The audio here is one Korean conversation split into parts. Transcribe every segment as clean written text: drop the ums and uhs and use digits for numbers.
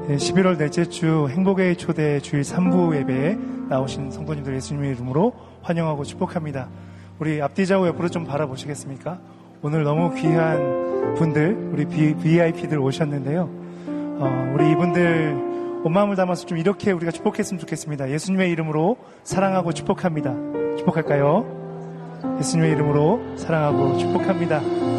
11월 넷째 주 행복의 초대 주일 3부 예배에 나오신 성도님들 예수님의 이름으로 환영하고 축복합니다. 우리 앞뒤 좌우 옆으로 좀 바라보시겠습니까? 오늘 너무 귀한 분들, 우리 VIP들 오셨는데요. 우리 이분들 온 마음을 담아서 좀 이렇게 우리가 축복했으면 좋겠습니다. 예수님의 이름으로 사랑하고 축복합니다. 축복할까요? 예수님의 이름으로 사랑하고 축복합니다.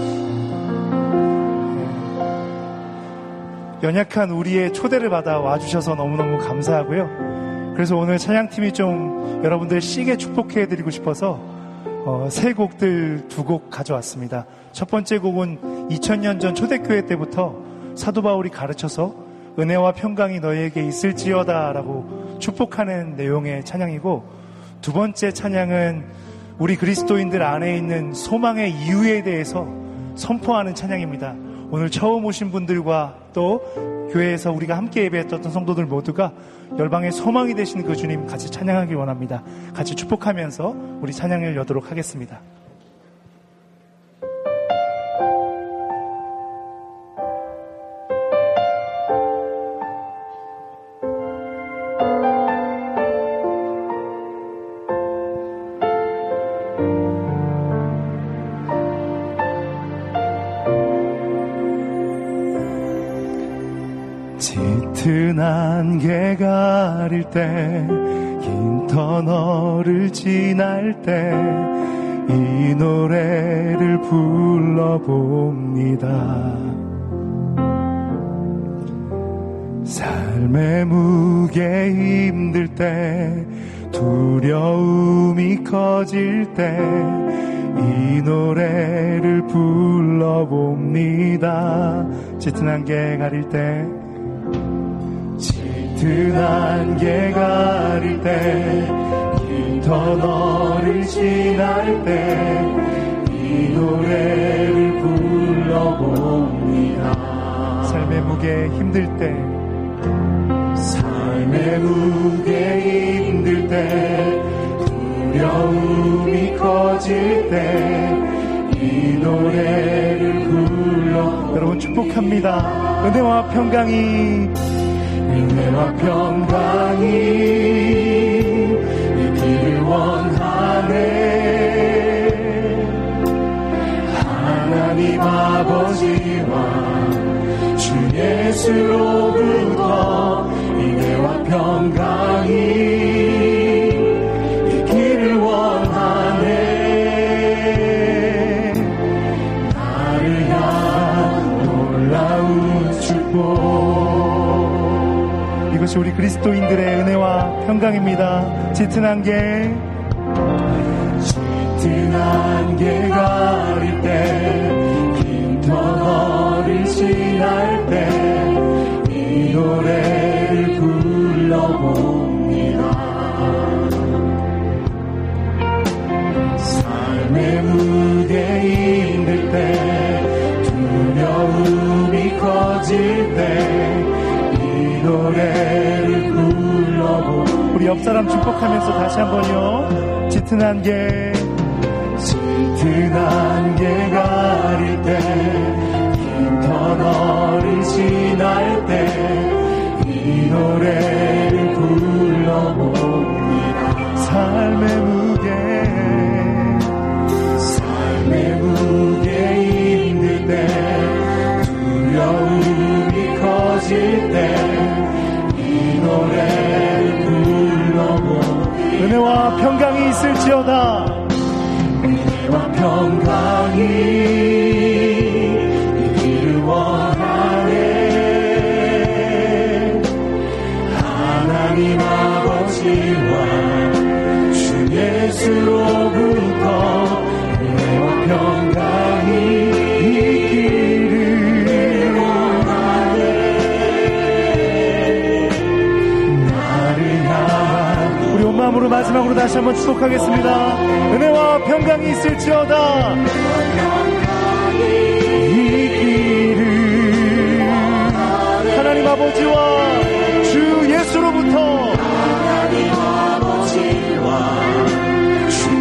연약한 우리의 초대를 받아 와주셔서 너무너무 감사하고요. 그래서 오늘 찬양팀이 좀 여러분들 시게 축복해드리고 싶어서 새 곡들 2곡 가져왔습니다. 첫 번째 곡은 2000년 전 초대교회 때부터 사도 바울이 가르쳐서 은혜와 평강이 너희에게 있을지어다 라고 축복하는 내용의 찬양이고, 두 번째 찬양은 우리 그리스도인들 안에 있는 소망의 이유에 대해서 선포하는 찬양입니다. 오늘 처음 오신 분들과 또 교회에서 우리가 함께 예배했던 성도들 모두가 열방의 소망이 되신 그 주님 같이 찬양하기 원합니다. 같이 축복하면서 우리 찬양을 여도록 하겠습니다. 짙은 안개 가릴 때, 긴 터널을 지날 때 이 노래를 불러봅니다. 삶의 무게 힘들 때, 두려움이 커질 때 이 노래를 불러봅니다. 짙은 안개 가릴 때, 짙은 안개 가릴 때, 긴 터널을 지날 때 이 노래를 불러봅니다. 삶의 무게 힘들 때, 삶의 무게 힘들 때, 두려움이 커질 때 이 노래를 불러. 여러분 축복합니다. 은혜와 평강이 있기를 원하네. 하나님 아버지와 주 예수로부터 은혜와 평강이 있기를 원하네. 나를 향한 놀라운 축복. 이것이 우리 그리스도인들의 은혜와 평강입니다. 짙은 안개 가릴 때, 긴 터널을 지날 때 이 노래를 불러봅니다. 삶의 무게 힘들 때, 두려움이 커질 때 이 노래를 불러보. 우리 옆사람 축복하면서 다시 한번요. 짙은 안개 가릴 때, 긴 터널을 지날 때 이 노래를 불러봅니다. 삶의 무게 힘들 때, 두려움이 커질 때 이 노래를 불러봅니다. 은혜와 평강이 있을지어다. 은혜와 평강이 있기를 원하네. 하나님 아버지와 주 예수로부터 은혜와 평강이 있기를 원하네. 나를 향한. 우리 온 마음으로 마지막으로 다시 한번 축복하겠습니다. 은혜와 평강이 있을지어다. 있기를. 하나님 아버지와 주 예수로부터, 하나님 아버지와 주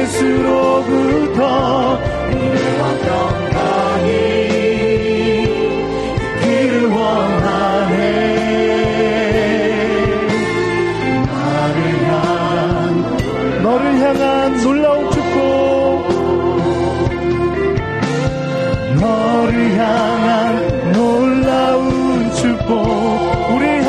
예수로부터 은혜와 평강이 있기를 원하네. 우리를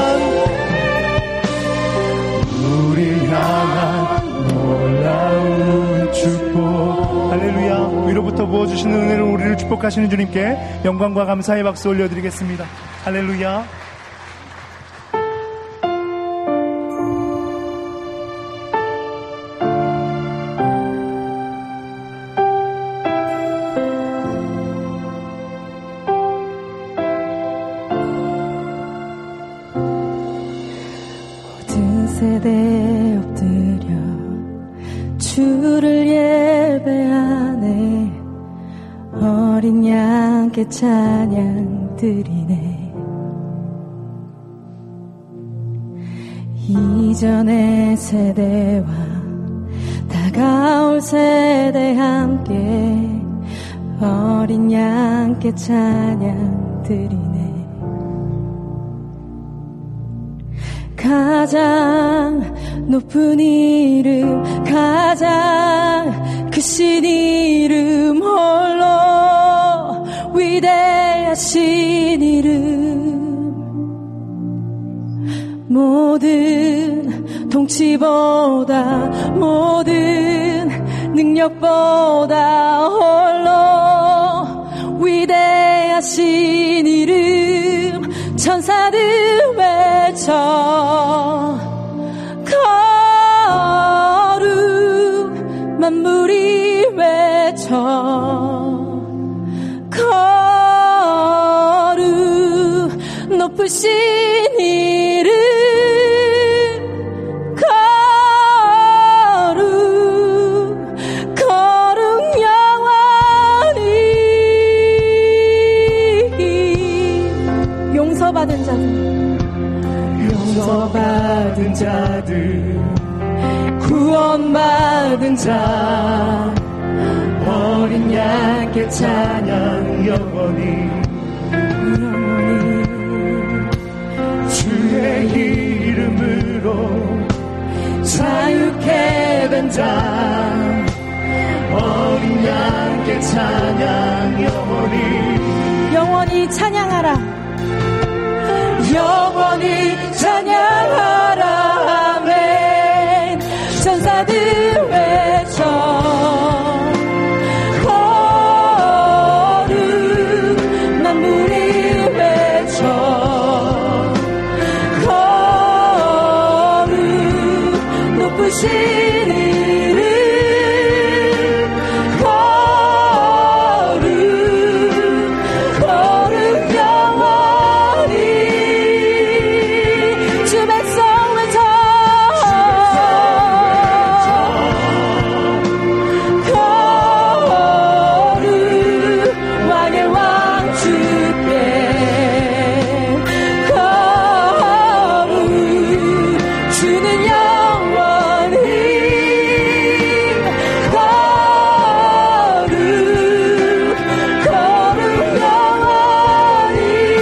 향한 놀라운 축복. 할렐루야. 위로부터 부어주시는 은혜로 우리를 축복하시는 주님께 영광과 감사의 박수 올려드리겠습니다. 할렐루야. 세대에 엎드려 주를 예배하네. 어린 양께 찬양 드리네. 이전의 세대와 다가올 세대 함께 어린 양께 찬양 드리네. 가장 높은 이름, 가장 크신 이름, 홀로 위대하신 이름, 모든 통치보다 모든 능력보다 홀로 위대하신 이름, 천사들 외쳐 거룩, 만물이 외쳐 거룩, 높으신 이름 거룩, 거룩 영원히. 용서받은 자들, 구원받은 자, 어린 양께 찬양 영원히. 주의 이름으로 자유케 된 자, 어린 양께 찬양 영원히. 영원히 찬양하라, 영원히 찬양하라. 아멘. 천사들 외쳐 거룩, 만물이 외쳐 거룩, 높으신 이름 거룩, 거룩 영원히. 주 백성 외쳐 거룩, 왕의 왕 주께 거룩, 주는 영원히 거룩, 거룩 영원히.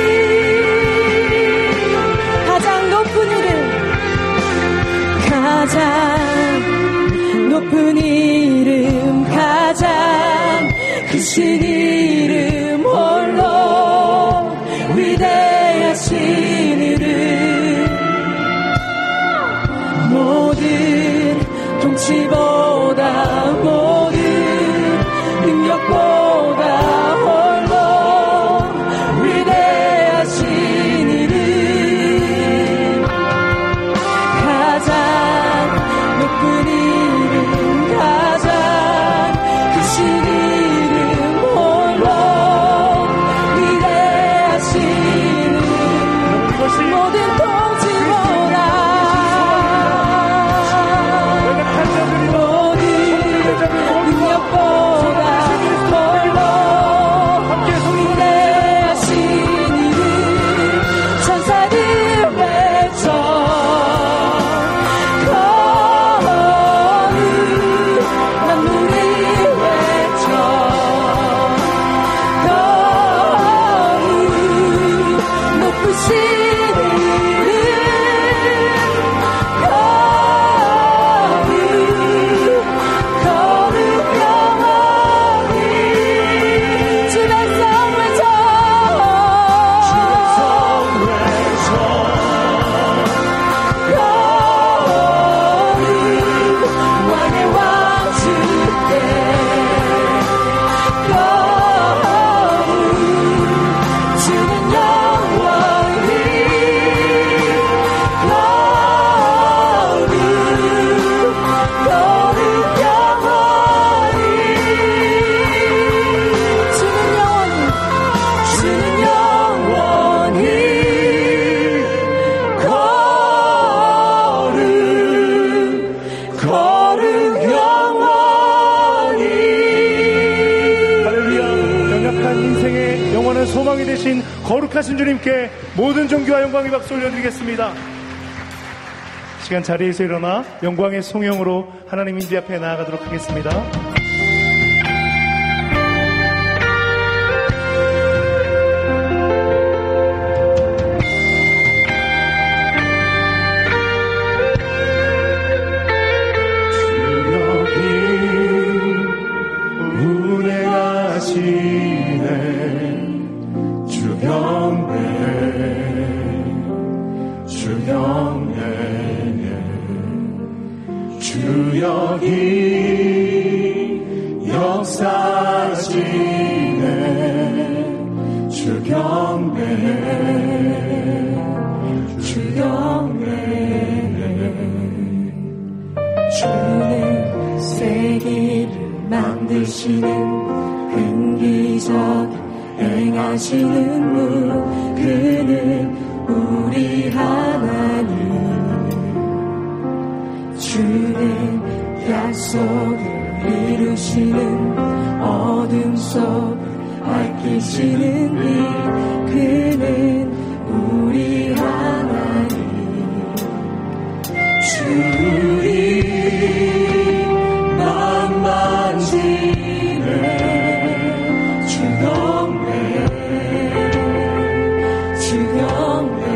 가장 높은 이름, 가장 높은 이름, 가장 크신 이름, 홀로 위대하신 이름, 모든 통치보다 모든 능력보다 홀로 위대하신 이름, 가장 높은 이름, 가장 크신 이름, 홀로 위대하신 이름. 되신 거룩하신 주님께 모든 존귀와 영광의 박수 올려드리겠습니다. 시간 자리에서 일어나 영광의 송영으로 하나님 임재 앞에 나아가도록 하겠습니다. 주 여기 역사하시네. 주 경배해, 주 경배해. 주는 세계를 만드시는 끈기적인 행하시는 분, 그는 우리 하나님. 주는 약속을 이루시는 어둠 속 밝히시는 빛, 그는 우리 하나님. 주의 마음 만지네. 주 경배해, 주 경배해.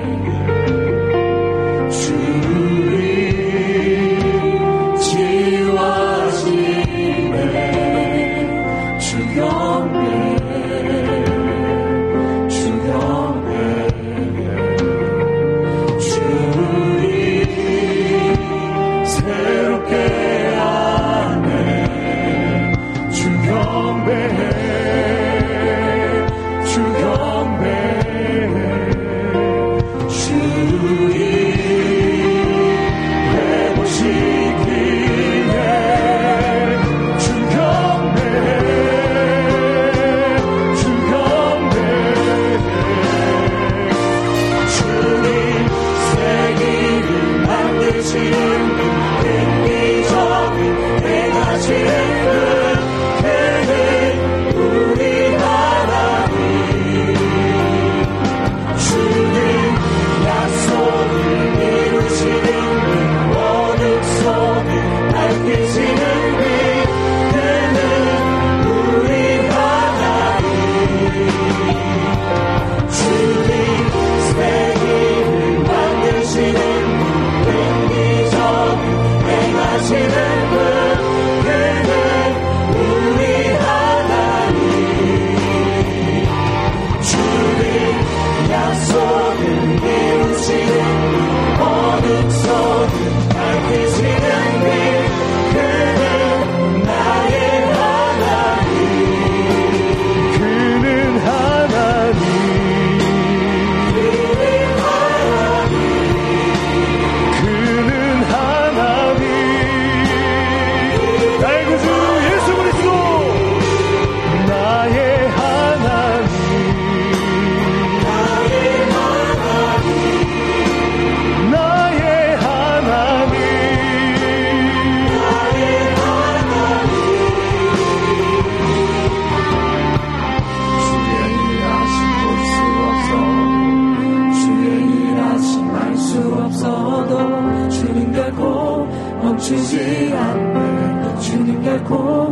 멈추지 않네. 주님 결코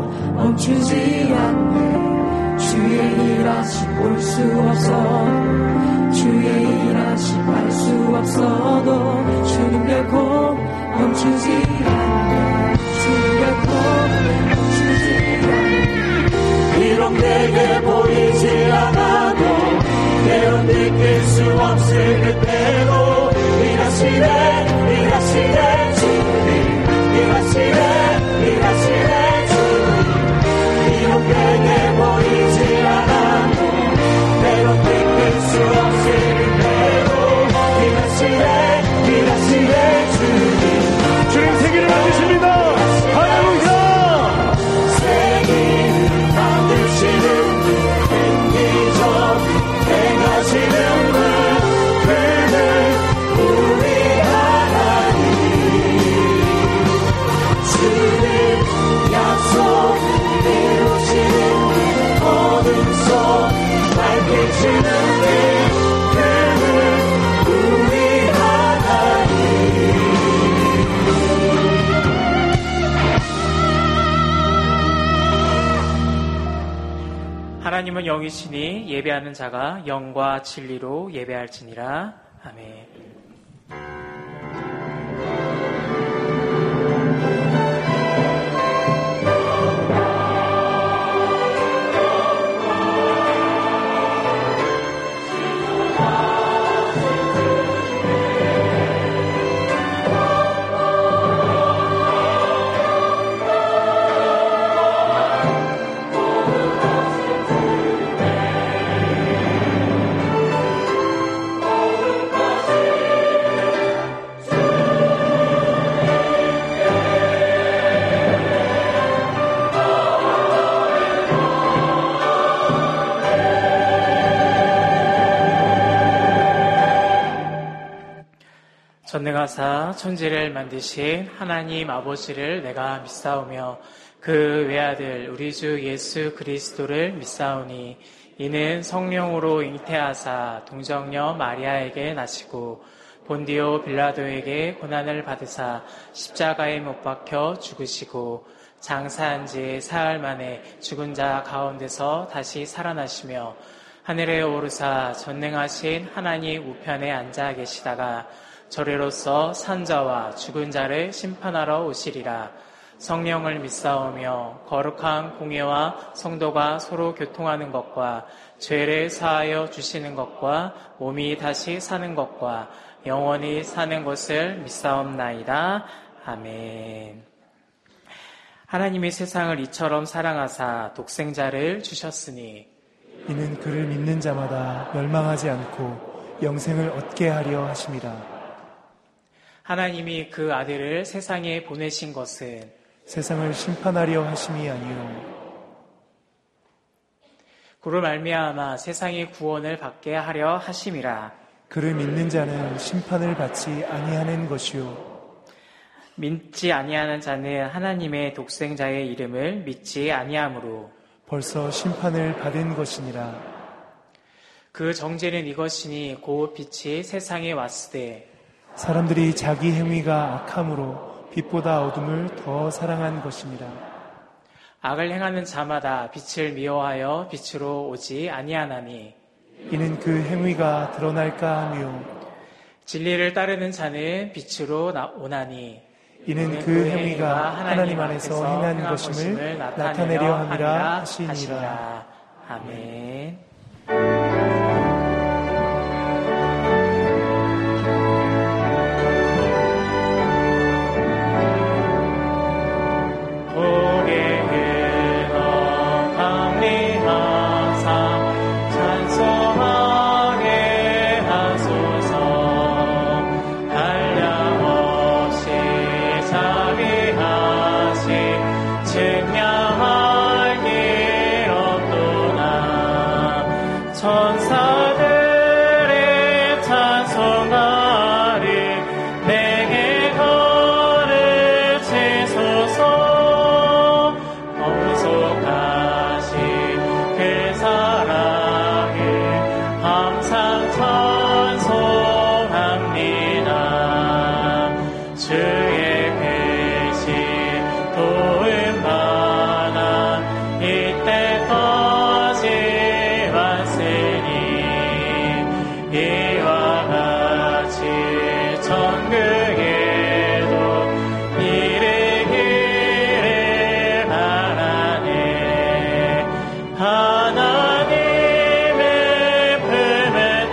멈추지 않네. 주의 일하심 볼 수 없어. 주의 일하심 알 수 없어도 주님 결코 멈추지 않네. 주님 결코 멈추지 않네. 비록 내게 보이지 않아도 때론 느낄 수 없을 그때도 일하시네 일하시네 주님 일하시네 주님. 비록 내게 보이지 않아도 때론 느낄 수 없을 그때도 일하시네 주님. 주님 세계를 만드십니다. 할렐루야. 세계를 만드시는 끈기적 행하시는 분, 하나님은 영이시니 예배하는 자가 영과 진리로 예배할지니라. 아멘. 전능하사 천지를 만드신 하나님 아버지를 내가 믿사오며 그 외아들 우리 주 예수 그리스도를 믿사오니 이는 성령으로 잉태하사 동정녀 마리아에게 나시고 본디오 빌라도에게 고난을 받으사 십자가에 못 박혀 죽으시고 장사한 지 사흘 만에 죽은 자 가운데서 다시 살아나시며 하늘에 오르사 전능하신 하나님 우편에 앉아 계시다가 저리로서 산자와 죽은 자를 심판하러 오시리라. 성령을 믿사오며 거룩한 공예와 성도가 서로 교통하는 것과 죄를 사하여 주시는 것과 몸이 다시 사는 것과 영원히 사는 것을 믿사옵나이다. 아멘. 하나님이 세상을 이처럼 사랑하사 독생자를 주셨으니 이는 그를 믿는 자마다 멸망하지 않고 영생을 얻게 하려 하심이라. 하나님이 그 아들을 세상에 보내신 것은 세상을 심판하려 하심이 아니요 그로 말미암아 세상의 구원을 받게 하려 하심이라. 그를 믿는 자는 심판을 받지 아니하는 것이요 믿지 아니하는 자는 하나님의 독생자의 이름을 믿지 아니하므로 벌써 심판을 받은 것이니라. 그 정죄는 이것이니 곧 빛이 세상에 왔으되 사람들이 자기 행위가 악함으로 빛보다 어둠을 더 사랑한 것이니라. 악을 행하는 자마다 빛을 미워하여 빛으로 오지 아니하나니 이는 그 행위가 드러날까 하며 진리를 따르는 자는 빛으로 오나니 이는 그 행위가 하나님 안에서 행한 것임을 나타내려 함이라 하시니라. 아멘. 하나님의 품에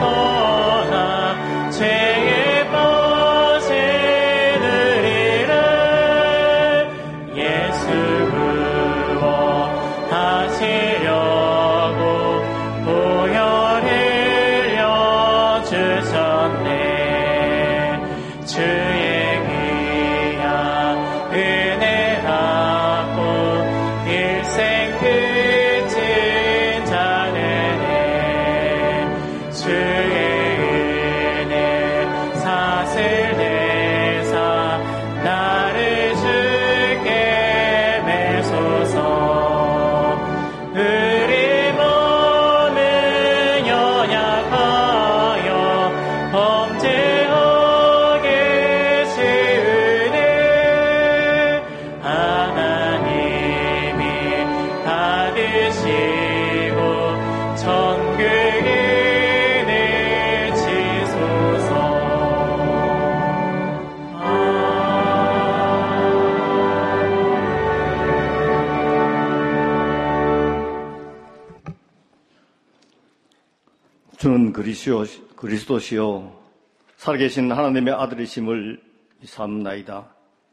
주는 그리스도시요 살아계신 하나님의 아들이심을 삼나이다.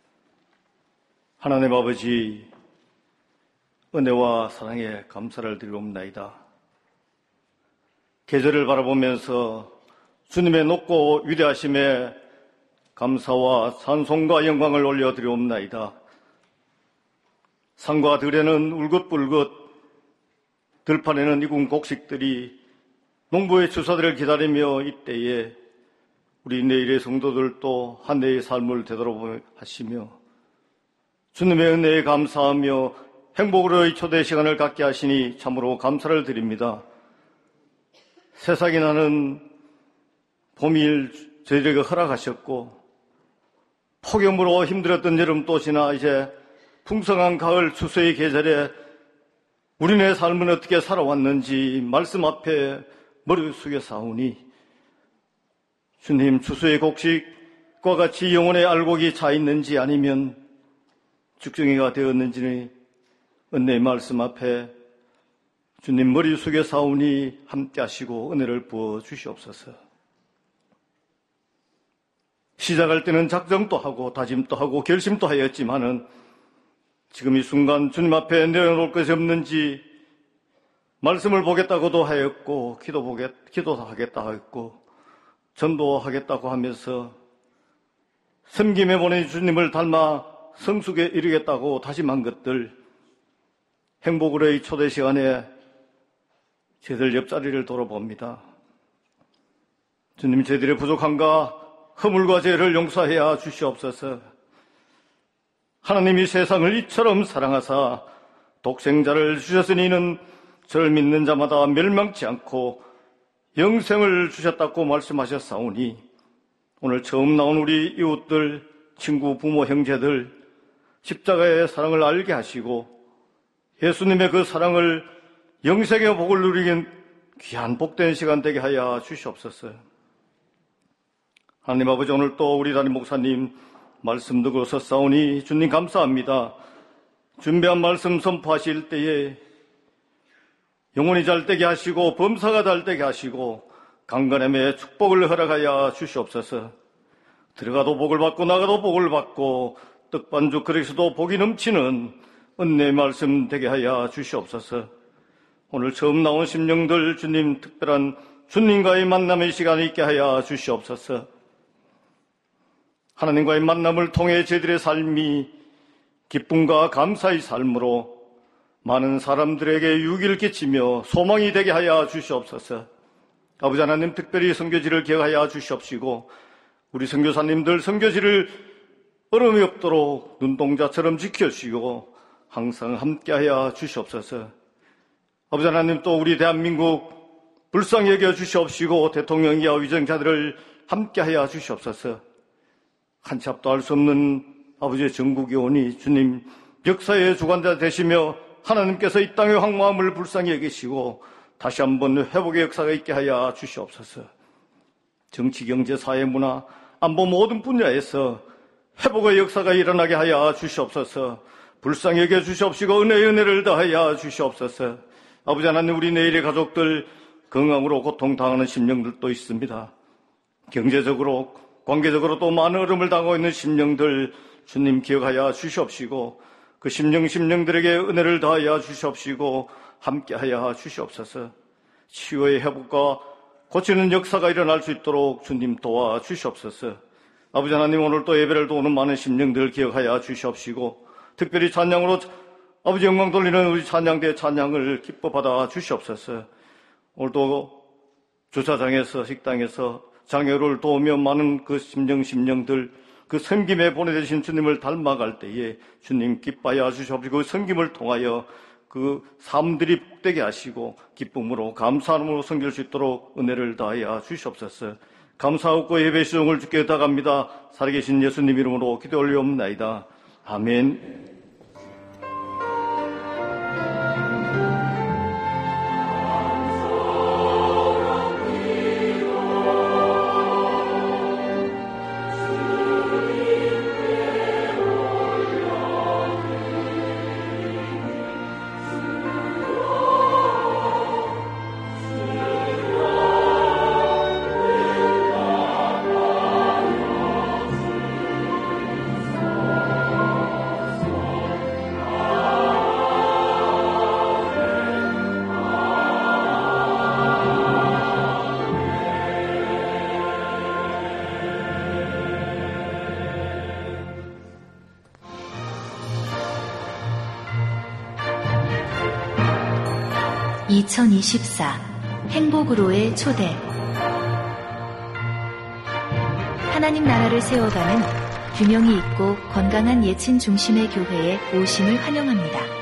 하나님 아버지, 은혜와 사랑에 감사를 드리옵나이다. 계절을 바라보면서 주님의 높고 위대하심에 감사와 찬송과 영광을 올려드리옵나이다. 산과 들에는 울긋불긋, 들판에는 이군 곡식들이 농부의 주사들을 기다리며 이때에 우리 내일의 성도들도 한 해의 삶을 되돌아보시며 주님의 은혜에 감사하며 행복으로의 초대 시간을 갖게 하시니 참으로 감사를 드립니다. 새싹이 나는 봄일 저희들에게 허락하셨고 폭염으로 힘들었던 여름도 지나 이제 풍성한 가을 추수의 계절에 우리네 삶은 어떻게 살아왔는지 말씀 앞에 머리 숙여 사오니 주님, 추수의 곡식과 같이 영혼의 알곡이 차 있는지 아니면 죽정이가 되었는지는 은혜의 말씀 앞에 주님 머리 숙여 사오니 함께 하시고 은혜를 부어 주시옵소서. 시작할 때는 작정도 하고 다짐도 하고 결심도 하였지만은 지금 이 순간 주님 앞에 내려놓을 것이 없는지 말씀을 보겠다고도 하였고 기도도 하겠다 하였고 전도하겠다고 하면서 섬김에 보낸 주님을 닮아 성숙에 이르겠다고 다짐한 것들 행복으로의 초대 시간에 저희들 옆자리를 돌아봅니다. 주님, 저희들의 부족함과 허물과 죄를 용서해야 주시옵소서. 하나님이 세상을 이처럼 사랑하사 독생자를 주셨으니 이는 저를 믿는 자마다 멸망치 않고 영생을 주셨다고 말씀하셨사오니 오늘 처음 나온 우리 이웃들, 친구, 부모, 형제들 십자가의 사랑을 알게 하시고 예수님의 그 사랑을 영생의 복을 누리긴 귀한 복된 시간 되게 하여 주시옵소서. 하나님 아버지, 오늘 또 우리 담임 목사님 말씀 듣고 섰사오니 주님 감사합니다. 준비한 말씀 선포하실 때에 영혼이 잘 되게 하시고 범사가 잘 되게 하시고 강건함의 축복을 허락하여 주시옵소서. 들어가도 복을 받고 나가도 복을 받고 떡반죽 그릇에서도 복이 넘치는 은혜의 말씀 되게 하여 주시옵소서. 오늘 처음 나온 심령들 주님 특별한 주님과의 만남의 시간이 있게 하여 주시옵소서. 하나님과의 만남을 통해 저희들의 삶이 기쁨과 감사의 삶으로 많은 사람들에게 유익을 끼치며 소망이 되게 하여 주시옵소서. 아버지 하나님, 특별히 선교지를 기억하여 주시옵시고 우리 선교사님들 선교지를 어려움이 없도록 눈동자처럼 지켜주시고 항상 함께하여 주시옵소서. 아버지 하나님, 또 우리 대한민국 불쌍히 여겨 주시옵시고 대통령이야 위정자들을 함께하여 주시옵소서. 한치 앞도 알 수 없는 아버지의 전국이 오니 주님 역사의 주관자 되시며 하나님께서 이 땅의 황무함을 불쌍히 여기시고 다시 한번 회복의 역사가 있게 하여 주시옵소서. 정치, 경제, 사회, 문화, 안보 모든 분야에서 회복의 역사가 일어나게 하여 주시옵소서. 불쌍히 여겨 주시옵시고 은혜의 은혜를 더하여 주시옵소서. 아버지 하나님, 우리 내일의 가족들 건강으로 고통당하는 심령들도 있습니다. 경제적으로, 관계적으로 또 많은 어려움을 당하고 있는 심령들 주님 기억하여 주시옵시고 그 심령들에게 은혜를 더하여 주시옵시고 함께하여 주시옵소서. 치유의 회복과 고치는 역사가 일어날 수 있도록 주님 도와 주시옵소서. 아버지 하나님, 오늘 또 예배를 도우는 많은 심령들 기억하여 주시옵시고 특별히 찬양으로 아버지 영광 돌리는 우리 찬양대 찬양을 기뻐 받아 주시옵소서. 오늘도 주차장에서 식당에서 장애를 도우며 많은 그 심령들 그 섬김에 보내주신 주님을 닮아갈 때에 주님 기뻐하여 주시옵시고 그 섬김을 통하여 그 삶들이 복되게 하시고 기쁨으로 감사함으로 섬길 수 있도록 은혜를 다하여 주시옵소서. 감사하고 예배 시종을 주께 다갑니다. 살아계신 예수님 이름으로 기도 올리옵나이다. 아멘. 2024 행복으로의 초대. 하나님 나라를 세워가는 균형이 있고 건강한 예친 중심의 교회에 오심을 환영합니다.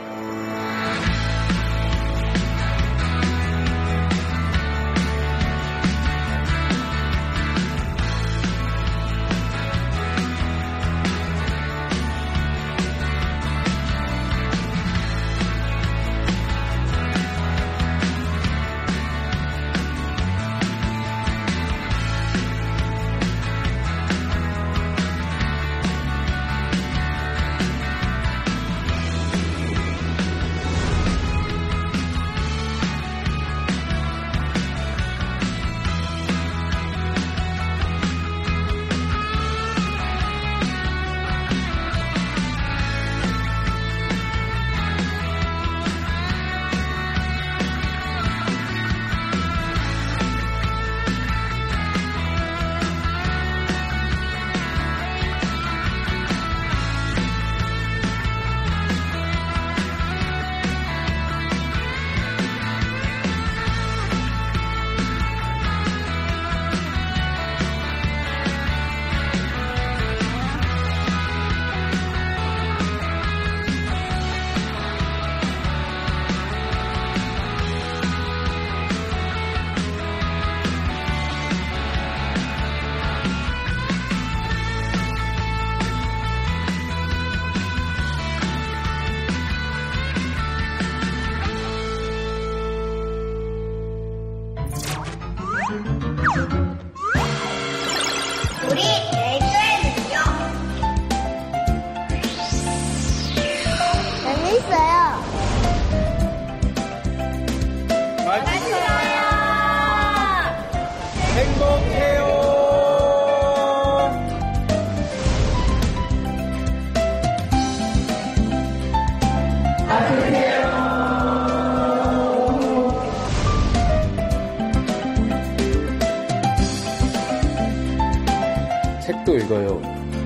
책도 읽어요.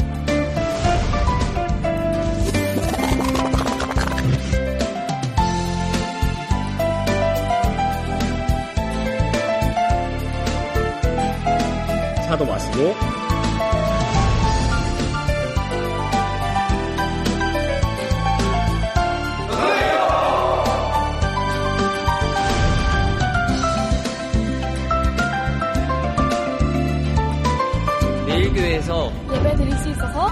차도 마시고. 내일 교회에서 예배 드릴 수 있어서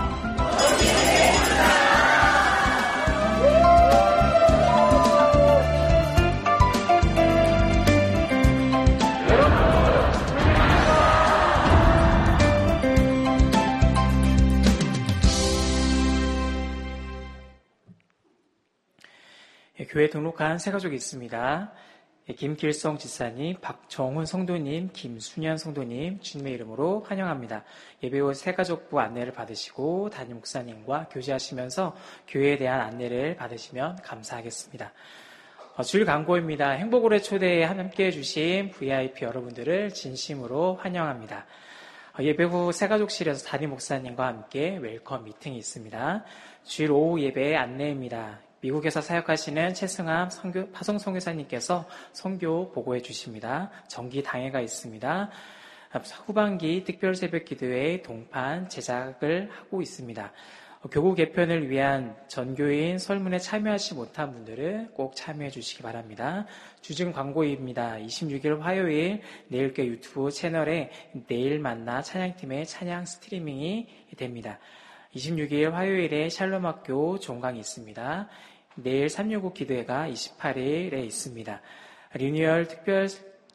교회 등록한 새 가족이 있습니다. 김길성 지사님, 박정훈 성도님, 김순현 성도님 주님의 이름으로 환영합니다. 예배 후 새가족부 안내를 받으시고 담임 목사님과 교제하시면서 교회에 대한 안내를 받으시면 감사하겠습니다. 주일 광고입니다. 행복으로의 초대에 함께해 주신 VIP 여러분들을 진심으로 환영합니다. 예배 후 새가족실에서 담임 목사님과 함께 웰컴 미팅이 있습니다. 주일 오후 예배의 안내입니다. 미국에서 사역하시는 최승함 파송 선교사님께서 선교 보고해 주십니다. 정기 당회가 있습니다. 후반기 특별 새벽 기도회 동판 제작을 하고 있습니다. 교구 개편을 위한 전교인 설문에 참여하지 못한 분들은 꼭 참여해 주시기 바랍니다. 주중 광고입니다. 26일 화요일 내일교회 유튜브 채널에 내일 만나 찬양팀의 찬양 스트리밍이 됩니다. 26일 화요일에 샬롬학교 종강이 있습니다. 내일 365 기도회가 28일에 있습니다. 리뉴얼 특별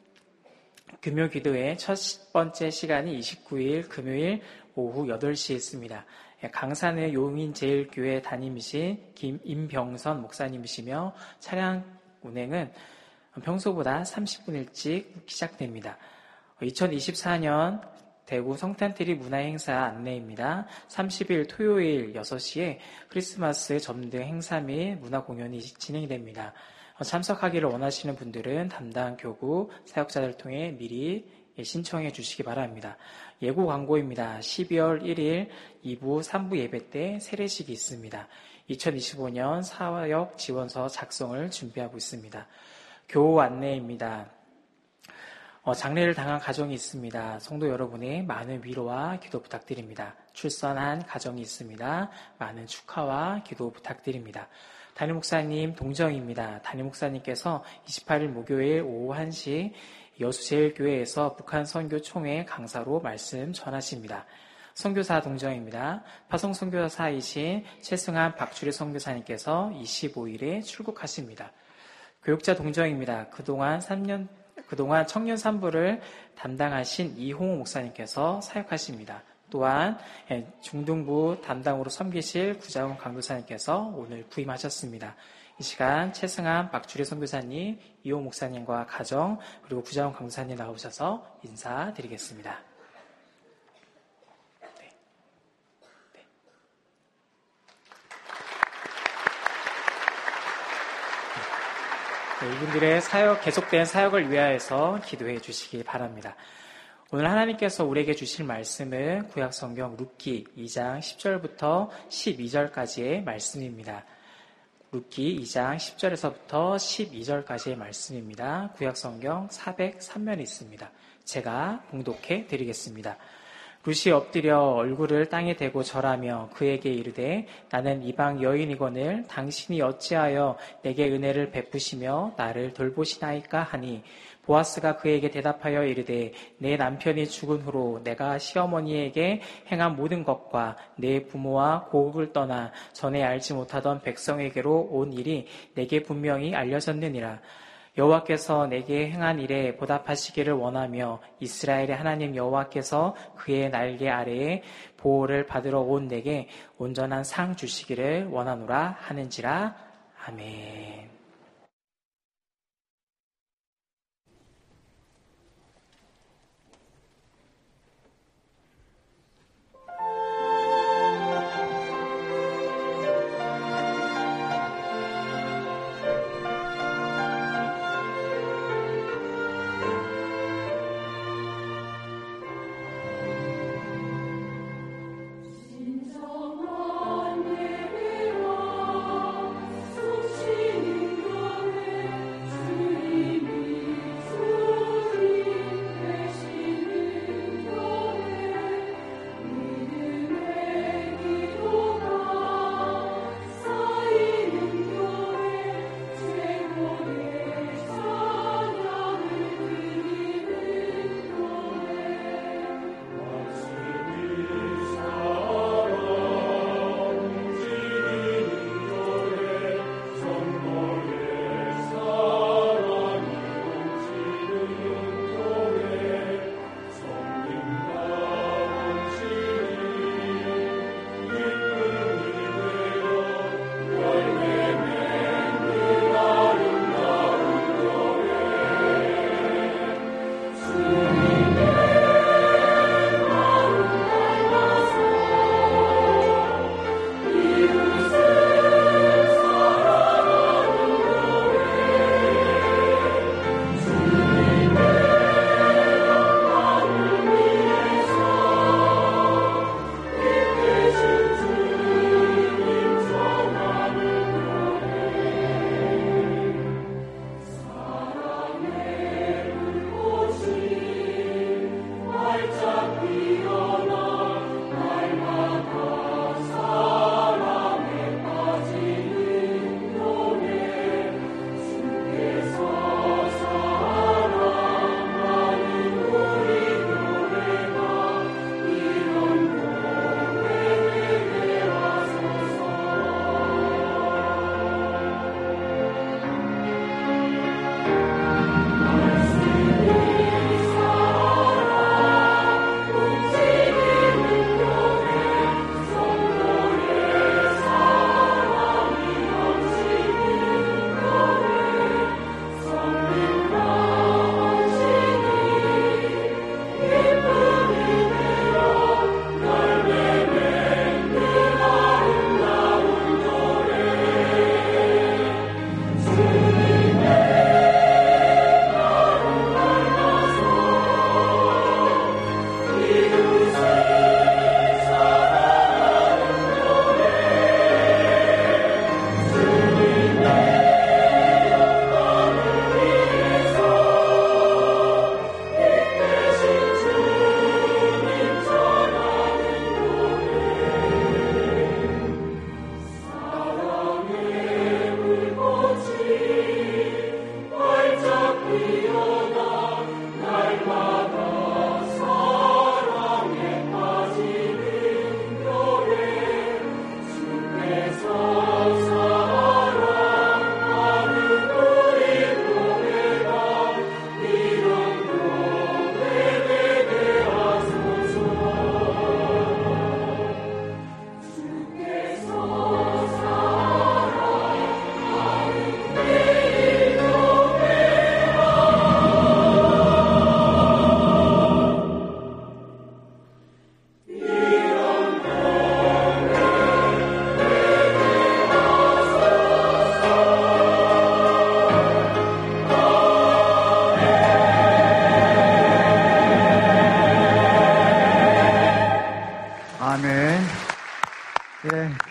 금요 기도회 첫 번째 시간이 29일 금요일 오후 8시에 있습니다. 강산의 용인제일교회 담임이신 임병선 목사님이시며 차량 운행은 평소보다 30분 일찍 시작됩니다. 2024년 대구 성탄트리 문화행사 안내입니다. 30일 토요일 6시에 크리스마스 점등 행사 및 문화공연이 진행됩니다. 참석하기를 원하시는 분들은 담당 교구 사역자들 통해 미리 신청해 주시기 바랍니다. 예고 광고입니다. 12월 1일 2부, 3부 예배 때 세례식이 있습니다. 2025년 사역 지원서 작성을 준비하고 있습니다. 교우 안내입니다. 장례를 당한 가정이 있습니다. 성도 여러분의 많은 위로와 기도 부탁드립니다. 출산한 가정이 있습니다. 많은 축하와 기도 부탁드립니다. 담임 목사님 동정입니다. 담임 목사님께서 28일 목요일 오후 1시 여수제일교회에서 북한 선교 총회 강사로 말씀 전하십니다. 선교사 동정입니다. 파송 선교사이신 최승한 박주리 선교사님께서 25일에 출국하십니다. 교육자 동정입니다. 그동안 청년 산부를 담당하신 이홍호 목사님께서 사역하십니다. 또한 중등부 담당으로 섬기실 구자훈 강교사님께서 오늘 부임하셨습니다. 이 시간 최승한 박주리 선교사님, 이홍 목사님과 가정 그리고 구자훈 강교사님 나오셔서 인사드리겠습니다. 이분들의 계속된 사역을 위하여서 기도해 주시기 바랍니다. 오늘 하나님께서 우리에게 주실 말씀은 구약성경 룻기 2장 10절부터 12절까지의 말씀입니다. 룻기 2장 10절에서부터 12절까지의 말씀입니다. 구약성경 403면이 있습니다. 제가 봉독해 드리겠습니다. 룻이 엎드려 얼굴을 땅에 대고 절하며 그에게 이르되 나는 이방 여인이거늘 당신이 어찌하여 내게 은혜를 베푸시며 나를 돌보시나이까 하니 보아스가 그에게 대답하여 이르되 내 남편이 죽은 후로 내가 시어머니에게 행한 모든 것과 내 부모와 고국을 떠나 전에 알지 못하던 백성에게로 온 일이 내게 분명히 알려졌느니라. 여호와께서 내게 행한 일에 보답하시기를 원하며 이스라엘의 하나님 여호와께서 그의 날개 아래에 보호를 받으러 온 내게 온전한 상 주시기를 원하노라 하는지라. 아멘. 진정한 예배와 속신이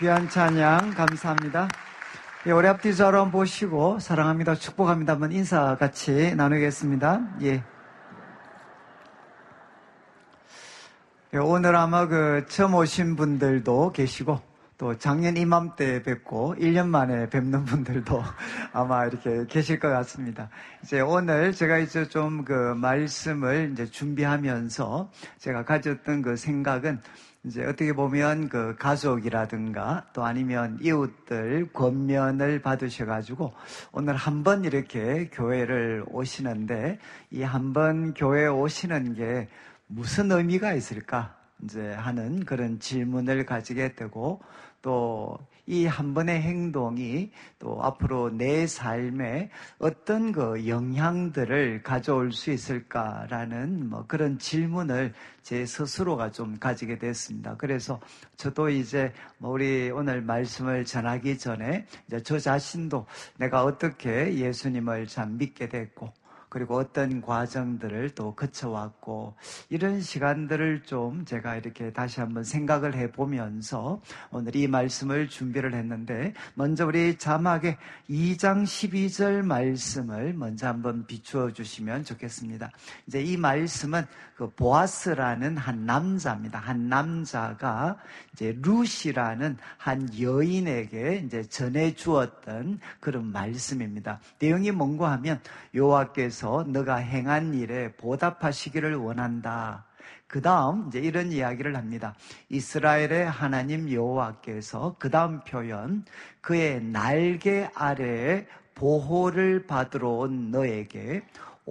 귀한 찬양 감사합니다. 예, 우리 앞뒤 저를 보시고 사랑합니다, 축복합니다 한번 인사 같이 나누겠습니다. 예. 예, 오늘 아마 처음 오신 분들도 계시고 또 작년 이맘때 뵙고 1년 만에 뵙는 분들도 아마 이렇게 계실 것 같습니다. 이제 오늘 제가 이제 좀 말씀을 이제 준비하면서 제가 가졌던 생각은 이제 어떻게 보면 가족이라든가 또 아니면 이웃들 권면을 받으셔가지고 오늘 한번 이렇게 교회를 오시는데 이 한번 교회에 오시는 게 무슨 의미가 있을까? 이제 하는 그런 질문을 가지게 되고 또 이 한 번의 행동이 또 앞으로 내 삶에 어떤 영향들을 가져올 수 있을까라는 그런 질문을 제 스스로가 좀 가지게 됐습니다. 그래서 저도 이제 우리 오늘 말씀을 전하기 전에 이제 저 자신도 내가 어떻게 예수님을 참 믿게 됐고 그리고 어떤 과정들을 또 거쳐왔고 이런 시간들을 좀 제가 이렇게 다시 한번 생각을 해보면서 오늘 이 말씀을 준비를 했는데 먼저 우리 자막에 2장 12절 말씀을 먼저 한번 비추어 주시면 좋겠습니다. 이제 이 말씀은 보아스라는 한 남자입니다. 한 남자가 이제 룻이라는 한 여인에게 이제 전해 주었던 그런 말씀입니다. 내용이 뭔가 하면 여호와께서 너가 행한 일에 보답하시기를 원한다. 그 다음 이제 이런 이야기를 합니다. 이스라엘의 하나님 여호와께서 그 다음 표현 그의 날개 아래에 보호를 받으러 온 너에게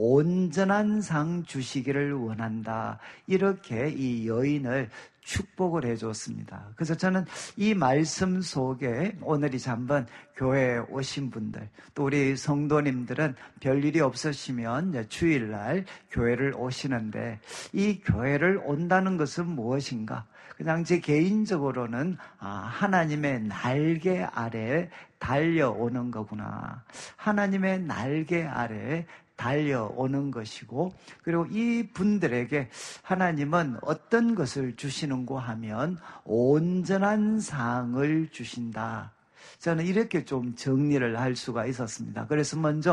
온전한 상 주시기를 원한다. 이렇게 이 여인을 축복을 해줬습니다. 그래서 저는 이 말씀 속에 오늘 이제 한번 교회에 오신 분들 또 우리 성도님들은 별일이 없으시면 주일날 교회를 오시는데 이 교회를 온다는 것은 무엇인가? 그냥 제 개인적으로는 하나님의 날개 아래 달려오는 거구나. 하나님의 날개 아래 달려오는 것이고 그리고 이 분들에게 하나님은 어떤 것을 주시는고 하면 온전한 상을 주신다. 저는 이렇게 좀 정리를 할 수가 있었습니다. 그래서 먼저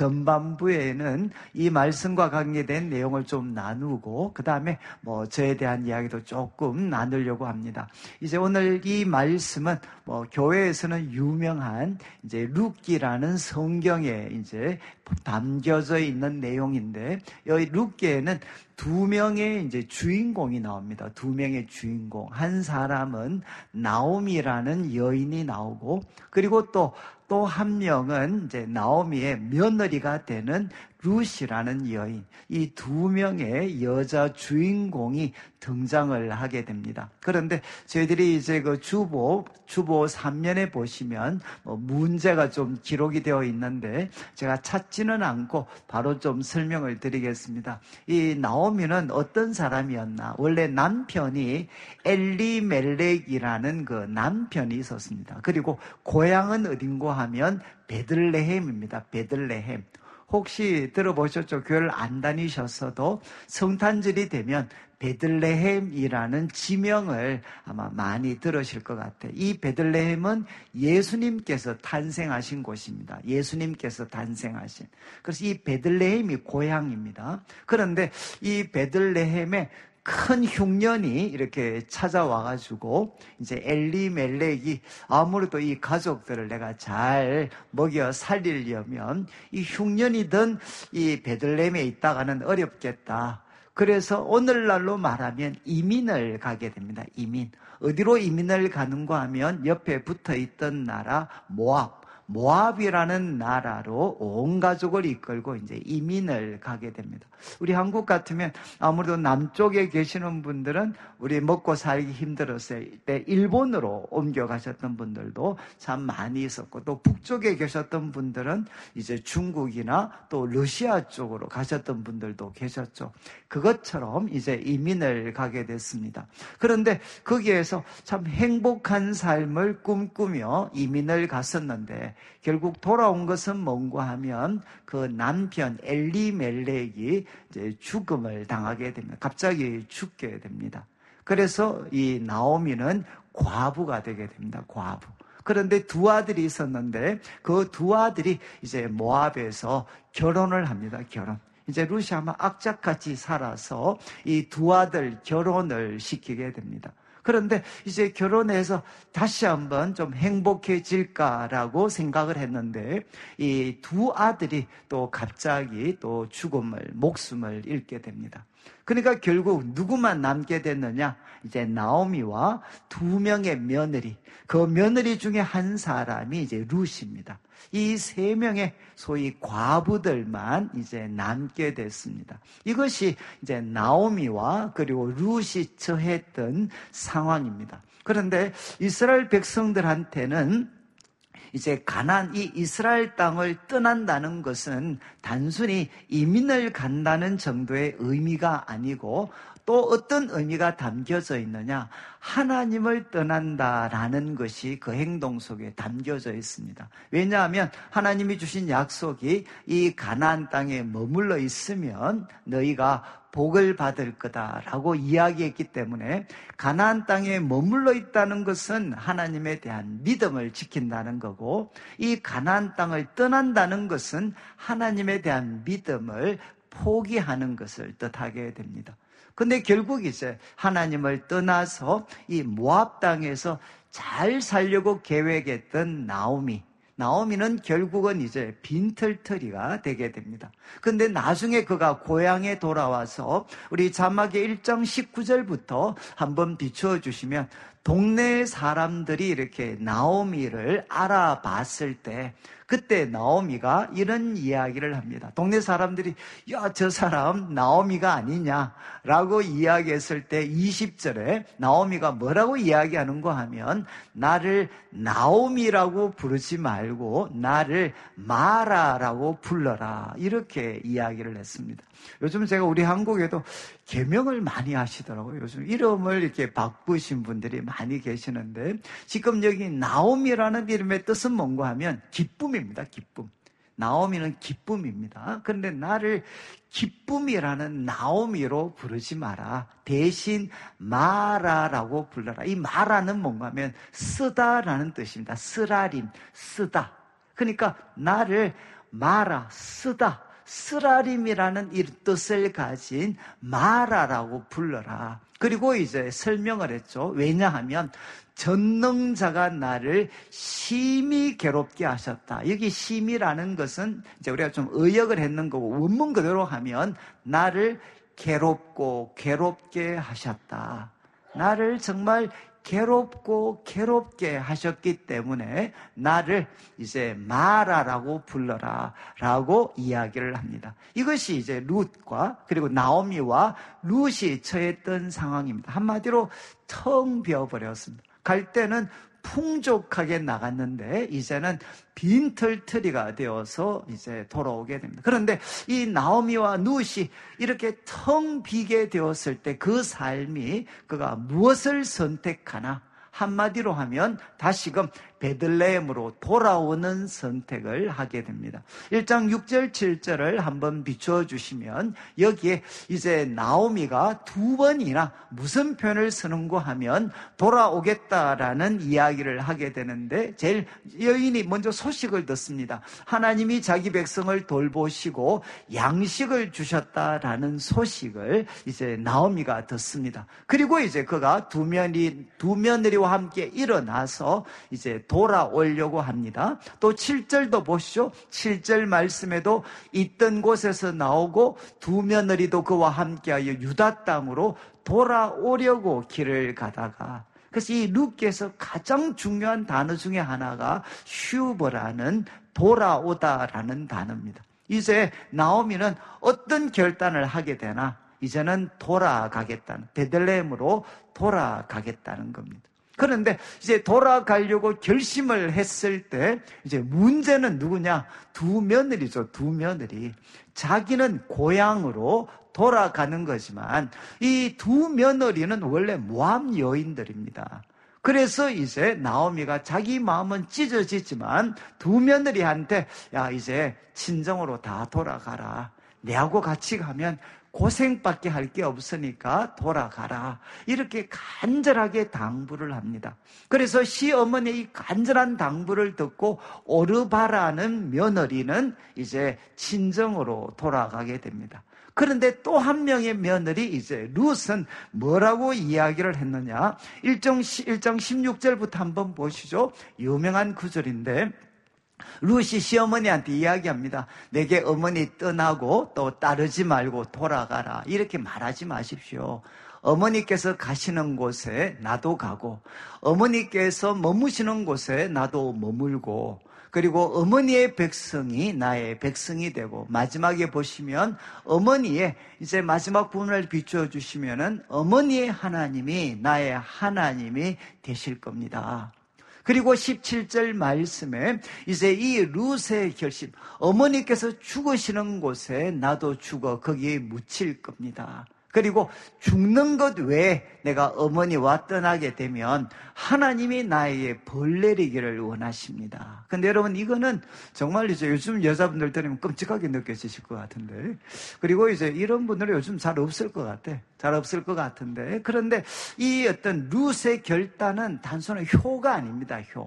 전반부에는 이 말씀과 관계된 내용을 좀 나누고 그 다음에 저에 대한 이야기도 조금 나누려고 합니다. 이제 오늘 이 말씀은 교회에서는 유명한 이제 룻기라는 성경에 이제 담겨져 있는 내용인데 여기 룻기에는 두 명의 이제 주인공이 나옵니다. 두 명의 주인공. 한 사람은 나오미라는 여인이 나오고 그리고 또 한 명은 이제 나오미의 며느리가 되는 룻이라는 여인. 이 두 명의 여자 주인공이 등장을 하게 됩니다. 그런데 저희들이 이제 주보 3면에 보시면 문제가 좀 기록이 되어 있는데 제가 찾지는 않고 바로 좀 설명을 드리겠습니다. 이 나오미는 어떤 사람이었나? 원래 남편이 엘리멜렉이라는 그 남편이 있었습니다. 그리고 고향은 어딘고 하면 베들레헴입니다. 베들레헴. 혹시 들어보셨죠? 교회를 안 다니셨어도 성탄절이 되면 베들레헴이라는 지명을 아마 많이 들으실 것 같아요. 이 베들레헴은 예수님께서 탄생하신 곳입니다. 예수님께서 탄생하신. 그래서 이 베들레헴이 고향입니다. 그런데 이 베들레헴에 큰 흉년이 이렇게 찾아와가지고 이제 엘리멜렉이 아무래도 이 가족들을 내가 잘 먹여 살리려면 이 흉년이든 이 베들레헴에 있다가는 어렵겠다. 그래서 오늘날로 말하면 이민을 가게 됩니다. 이민. 어디로 이민을 가는가 하면 옆에 붙어있던 나라 모압이라는 나라로 온 가족을 이끌고 이제 이민을 가게 됩니다. 우리 한국 같으면 아무래도 남쪽에 계시는 분들은 우리 먹고 살기 힘들었을 때 일본으로 옮겨가셨던 분들도 참 많이 있었고 또 북쪽에 계셨던 분들은 이제 중국이나 또 러시아 쪽으로 가셨던 분들도 계셨죠. 그것처럼 이제 이민을 가게 됐습니다. 그런데 거기에서 참 행복한 삶을 꿈꾸며 이민을 갔었는데 결국 돌아온 것은 뭔가 하면 그 남편 엘리멜렉이 이제 죽음을 당하게 됩니다. 갑자기 죽게 됩니다. 그래서 이 나오미는 과부가 되게 됩니다. 과부. 그런데 두 아들이 있었는데 그 두 아들이 이제 모압에서 결혼을 합니다. 결혼. 이제 룻이 아마 악착같이 살아서 이 두 아들 결혼을 시키게 됩니다. 그런데 이제 결혼해서 다시 한번 좀 행복해질까라고 생각을 했는데 이 두 아들이 또 갑자기 또 목숨을 잃게 됩니다. 그러니까 결국 누구만 남게 됐느냐? 이제 나오미와 두 명의 며느리, 그 며느리 중에 한 사람이 이제 룻입니다. 이 세 명의 소위 과부들만 이제 남게 됐습니다. 이것이 이제 나오미와 그리고 룻이 처했던 상황입니다. 그런데 이스라엘 백성들한테는 이제 이 이스라엘 땅을 떠난다는 것은 단순히 이민을 간다는 정도의 의미가 아니고 또 어떤 의미가 담겨져 있느냐? 하나님을 떠난다라는 것이 그 행동 속에 담겨져 있습니다. 왜냐하면 하나님이 주신 약속이 이 가나안 땅에 머물러 있으면 너희가 복을 받을 거다라고 이야기했기 때문에 가나안 땅에 머물러 있다는 것은 하나님에 대한 믿음을 지킨다는 거고 이 가나안 땅을 떠난다는 것은 하나님에 대한 믿음을 포기하는 것을 뜻하게 됩니다. 근데 결국 이제 하나님을 떠나서 이 모압 땅에서 잘 살려고 계획했던 나오미는 결국은 이제 빈털터리가 되게 됩니다. 근데 나중에 그가 고향에 돌아와서 우리 자막의 1장 19절부터 한번 비추어 주시면 동네 사람들이 이렇게 나오미를 알아봤을 때 그때 나오미가 이런 이야기를 합니다. 동네 사람들이 야, 저 사람 나오미가 아니냐라고 이야기했을 때 20절에 나오미가 뭐라고 이야기하는가 하면 나를 나오미라고 부르지 말고 나를 마라라고 불러라 이렇게 이야기를 했습니다. 요즘 제가 우리 한국에도 개명을 많이 하시더라고요. 요즘 이름을 이렇게 바꾸신 분들이 많이 계시는데 지금 여기 나오미라는 이름의 뜻은 뭔가 하면 기쁨입니다. 기쁨. 나오미는 기쁨입니다. 그런데 나를 기쁨이라는 나오미로 부르지 마라. 대신 마라라고 불러라. 이 마라는 뭔가 하면 쓰다라는 뜻입니다. 쓰라림, 쓰다. 그러니까 나를 마라, 쓰다. 쓰라림이라는 이 뜻을 가진 마라라고 불러라. 그리고 이제 설명을 했죠. 왜냐하면 전능자가 나를 심히 괴롭게 하셨다. 여기 심이라는 것은 이제 우리가 좀 의역을 했는 거고 원문 그대로 하면 나를 괴롭게 하셨다. 나를 정말 괴롭게 하셨기 때문에 나를 이제 마라라고 불러라 라고 이야기를 합니다. 이것이 이제 룻과 그리고 나오미와 룻이 처했던 상황입니다. 한마디로 텅 비어버렸습니다. 갈 때는 풍족하게 나갔는데 이제는 빈털터리가 되어서 이제 돌아오게 됩니다. 그런데 이 나오미와 룻이 이렇게 텅 비게 되었을 때 그 삶이 그가 무엇을 선택하나? 한마디로 하면 다시금 베들레헴으로 돌아오는 선택을 하게 됩니다. 1장 6절 7절을 한번 비추어 주시면 여기에 이제 나오미가 두 번이나 무슨 표현을 쓰는가 하면 돌아오겠다라는 이야기를 하게 되는데 제일 여인이 먼저 소식을 듣습니다. 하나님이 자기 백성을 돌보시고 양식을 주셨다라는 소식을 이제 나오미가 듣습니다. 그리고 이제 그가 두 며느리와 함께 일어나서 이제 돌아오려고 합니다. 또 7절도 보시죠. 7절 말씀에도 있던 곳에서 나오고 두 며느리도 그와 함께하여 유다 땅으로 돌아오려고 길을 가다가 그래서 이 룻께서 가장 중요한 단어 중에 하나가 슈버라는 돌아오다라는 단어입니다. 이제 나오미는 어떤 결단을 하게 되나? 이제는 돌아가겠다는, 베들레헴으로 돌아가겠다는 겁니다. 그런데 이제 돌아가려고 결심을 했을 때 이제 문제는 누구냐? 두 며느리죠. 두 며느리. 자기는 고향으로 돌아가는 거지만 이 두 며느리는 원래 모압 여인들입니다. 그래서 이제 나오미가 자기 마음은 찢어지지만 두 며느리한테 야 이제 친정으로 다 돌아가라. 내하고 같이 가면 고생밖에 할 게 없으니까 돌아가라. 이렇게 간절하게 당부를 합니다. 그래서 시어머니의 이 간절한 당부를 듣고 오르바라는 며느리는 이제 친정으로 돌아가게 됩니다. 그런데 또 한 명의 며느리 이제 룻은 뭐라고 이야기를 했느냐? 1장 16절부터 한번 보시죠. 유명한 구절인데 룻이 시어머니한테 이야기합니다. 내게 어머니 떠나고 또 따르지 말고 돌아가라. 이렇게 말하지 마십시오. 어머니께서 가시는 곳에 나도 가고 어머니께서 머무시는 곳에 나도 머물고 그리고 어머니의 백성이 나의 백성이 되고 마지막에 보시면 어머니의 이제 마지막 부분을 비추어 주시면은 어머니의 하나님이 나의 하나님이 되실 겁니다. 그리고 17절 말씀에 이제 이 룻의 결심, 어머니께서 죽으시는 곳에 나도 죽어 거기에 묻힐 겁니다. 그리고 죽는 것 외에 내가 어머니와 떠나게 되면 하나님이 나에게 벌 내리기를 원하십니다. 근데 여러분 이거는 정말 이제 요즘 여자분들 들으면 끔찍하게 느껴지실 것 같은데, 그리고 이제 이런 분들은 요즘 잘 없을 것 같아. 잘 없을 것 같은데, 그런데 이 어떤 룻의 결단은 단순한 효가 아닙니다. 효.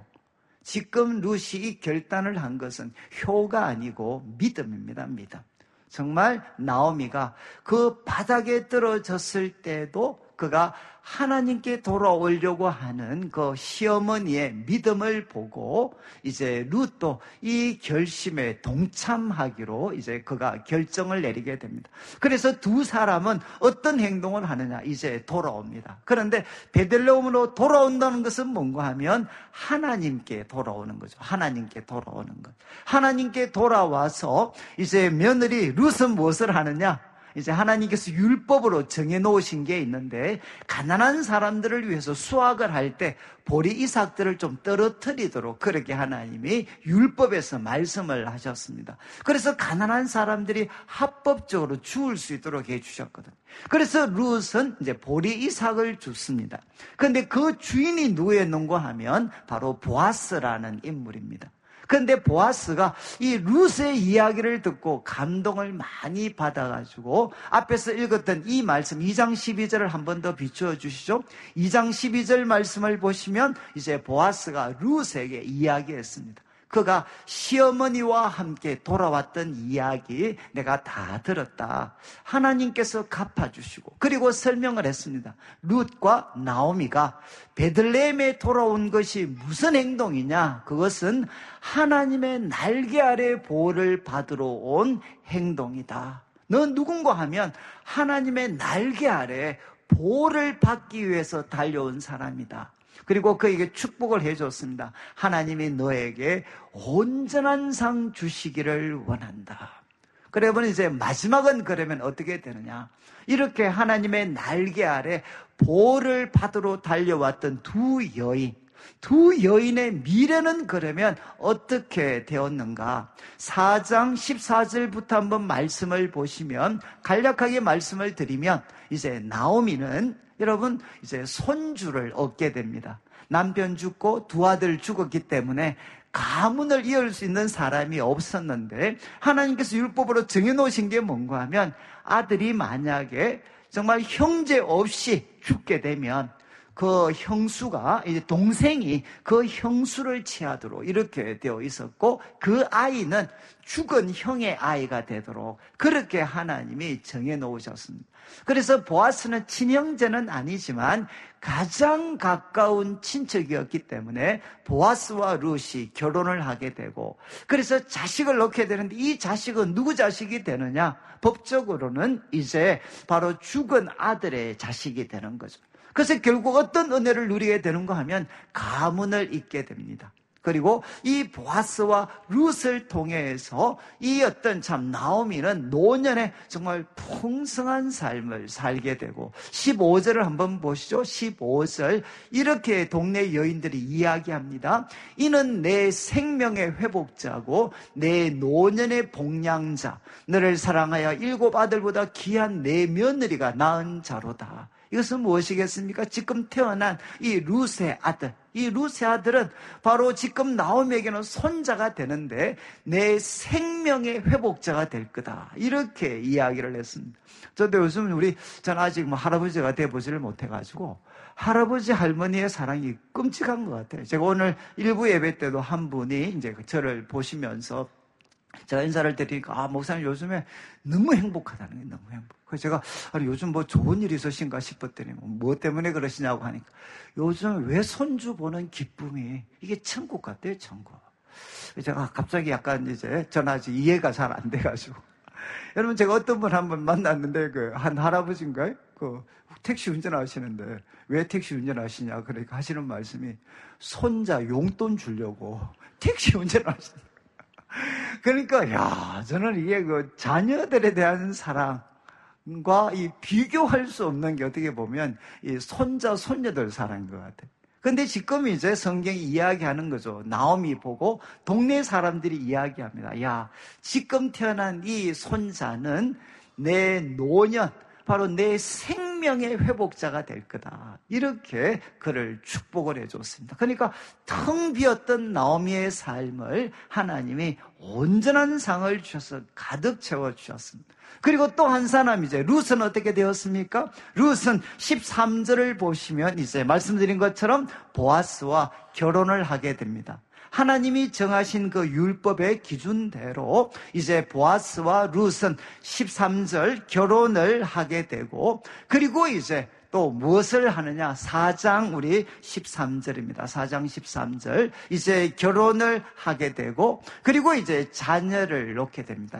지금 룻이 이 결단을 한 것은 효가 아니고 믿음입니다. 믿음. 정말 나오미가 그 바닥에 떨어졌을 때도 그가 하나님께 돌아오려고 하는 그 시어머니의 믿음을 보고 이제 룻도 이 결심에 동참하기로 이제 그가 결정을 내리게 됩니다. 그래서 두 사람은 어떤 행동을 하느냐? 이제 돌아옵니다. 그런데 베들레헴으로 돌아온다는 것은 뭔가 하면 하나님께 돌아오는 거죠. 하나님께 돌아오는 것. 하나님께 돌아와서 이제 며느리 룻은 무엇을 하느냐? 이제 하나님께서 율법으로 정해놓으신 게 있는데 가난한 사람들을 위해서 수확을 할 때 보리 이삭들을 좀 떨어뜨리도록 그렇게 하나님이 율법에서 말씀을 하셨습니다. 그래서 가난한 사람들이 합법적으로 주울 수 있도록 해주셨거든요. 그래서 룻은 이제 보리 이삭을 줍습니다. 그런데 그 주인이 누구였는가 하면 바로 보아스라는 인물입니다. 그런데 보아스가 이 룻의 이야기를 듣고 감동을 많이 받아가지고 앞에서 읽었던 이 말씀 2장 12절을 한 번 더 비추어 주시죠. 2장 12절 말씀을 보시면 이제 보아스가 룻에게 이야기했습니다. 그가 시어머니와 함께 돌아왔던 이야기 내가 다 들었다. 하나님께서 갚아주시고 그리고 설명을 했습니다. 룻과 나오미가 베들레헴에 돌아온 것이 무슨 행동이냐? 그것은 하나님의 날개 아래 보호를 받으러 온 행동이다. 넌 누군가 하면 하나님의 날개 아래 보호를 받기 위해서 달려온 사람이다. 그리고 그에게 축복을 해줬습니다. 하나님이 너에게 온전한 상 주시기를 원한다. 그러면 이제 마지막은 그러면 어떻게 되느냐? 이렇게 하나님의 날개 아래 보호를 받으러 달려왔던 두 여인의 미래는 그러면 어떻게 되었는가? 4장 14절부터 한번 말씀을 보시면 간략하게 말씀을 드리면 이제 나오미는 여러분 이제 손주를 얻게 됩니다. 남편 죽고 두 아들 죽었기 때문에 가문을 이을 수 있는 사람이 없었는데 하나님께서 율법으로 정해놓으신 게 뭔가 하면 아들이 만약에 정말 형제 없이 죽게 되면 그 형수가 이제 동생이 그 형수를 취하도록 이렇게 되어 있었고 그 아이는 죽은 형의 아이가 되도록 그렇게 하나님이 정해 놓으셨습니다. 그래서 보아스는 친형제는 아니지만 가장 가까운 친척이었기 때문에 보아스와 룻이 결혼을 하게 되고 그래서 자식을 낳게 되는데 이 자식은 누구 자식이 되느냐? 법적으로는 이제 바로 죽은 아들의 자식이 되는 거죠. 그래서 결국 어떤 은혜를 누리게 되는가 하면 가문을 잇게 됩니다. 그리고 이 보아스와 룻을 통해서 이 어떤 참 나오미는 노년에 정말 풍성한 삶을 살게 되고 15절을 한번 보시죠. 15절 이렇게 동네 여인들이 이야기합니다. 이는 내 생명의 회복자고 내 노년의 복량자 너를 사랑하여 7 아들보다 귀한 내 며느리가 낳은 자로다. 이것은 무엇이겠습니까? 지금 태어난 이 룻의 아들, 이 룻의 아들은 바로 지금 나오미에게는 손자가 되는데 내 생명의 회복자가 될 거다. 이렇게 이야기를 했습니다. 저도 요즘 저는 아직 할아버지가 돼보지를 못해가지고 할아버지 할머니의 사랑이 끔찍한 것 같아요. 제가 오늘 일부 예배 때도 한 분이 이제 저를 보시면서 제가 인사를 드리니까 목사님 요즘에 너무 행복하다는 게 너무 행복. 그래서 제가 요즘 좋은 일이 있으신가 싶었더니 뭐 때문에 그러시냐고 하니까 요즘 외손주 보는 기쁨이 이게 천국 같대요, 천국. 제가 갑자기 약간 이제 저는 아직 이해가 잘 안 돼가지고 여러분 제가 어떤 분 한 번 만났는데 한 할아버지인가요? 택시 운전하시는데 왜 택시 운전하시냐 그러니까 하시는 말씀이 손자 용돈 주려고 택시 운전하시는. 그러니까 저는 이게 자녀들에 대한 사랑과 이 비교할 수 없는 게 어떻게 보면 이 손자 손녀들 사랑인 것 같아요. 근데 지금 이제 성경이 이야기하는 거죠. 나오미 보고 동네 사람들이 이야기합니다. 지금 태어난 이 손자는 내 노년, 바로 내 생명의 회복자가 될 거다. 이렇게 그를 축복을 해줬습니다. 그러니까 텅 비었던 나오미의 삶을 하나님이 온전한 상을 주셔서 가득 채워주셨습니다. 그리고 또 한 사람 이제 룻은 어떻게 되었습니까? 룻은 13절을 보시면 이제 말씀드린 것처럼 보아스와 결혼을 하게 됩니다. 하나님이 정하신 그 율법의 기준대로 이제 보아스와 룻은 13절 결혼을 하게 되고, 그리고 이제 또 무엇을 하느냐? 4장 13절입니다. 4장 13절 이제 결혼을 하게 되고, 그리고 이제 자녀를 놓게 됩니다.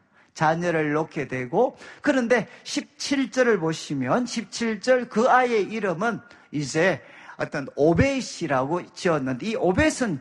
자녀를 놓게 되고, 그런데 17절을 보시면 17절 그 아이의 이름은 이제 어떤 오벳이라고 지었는데, 이 오벳은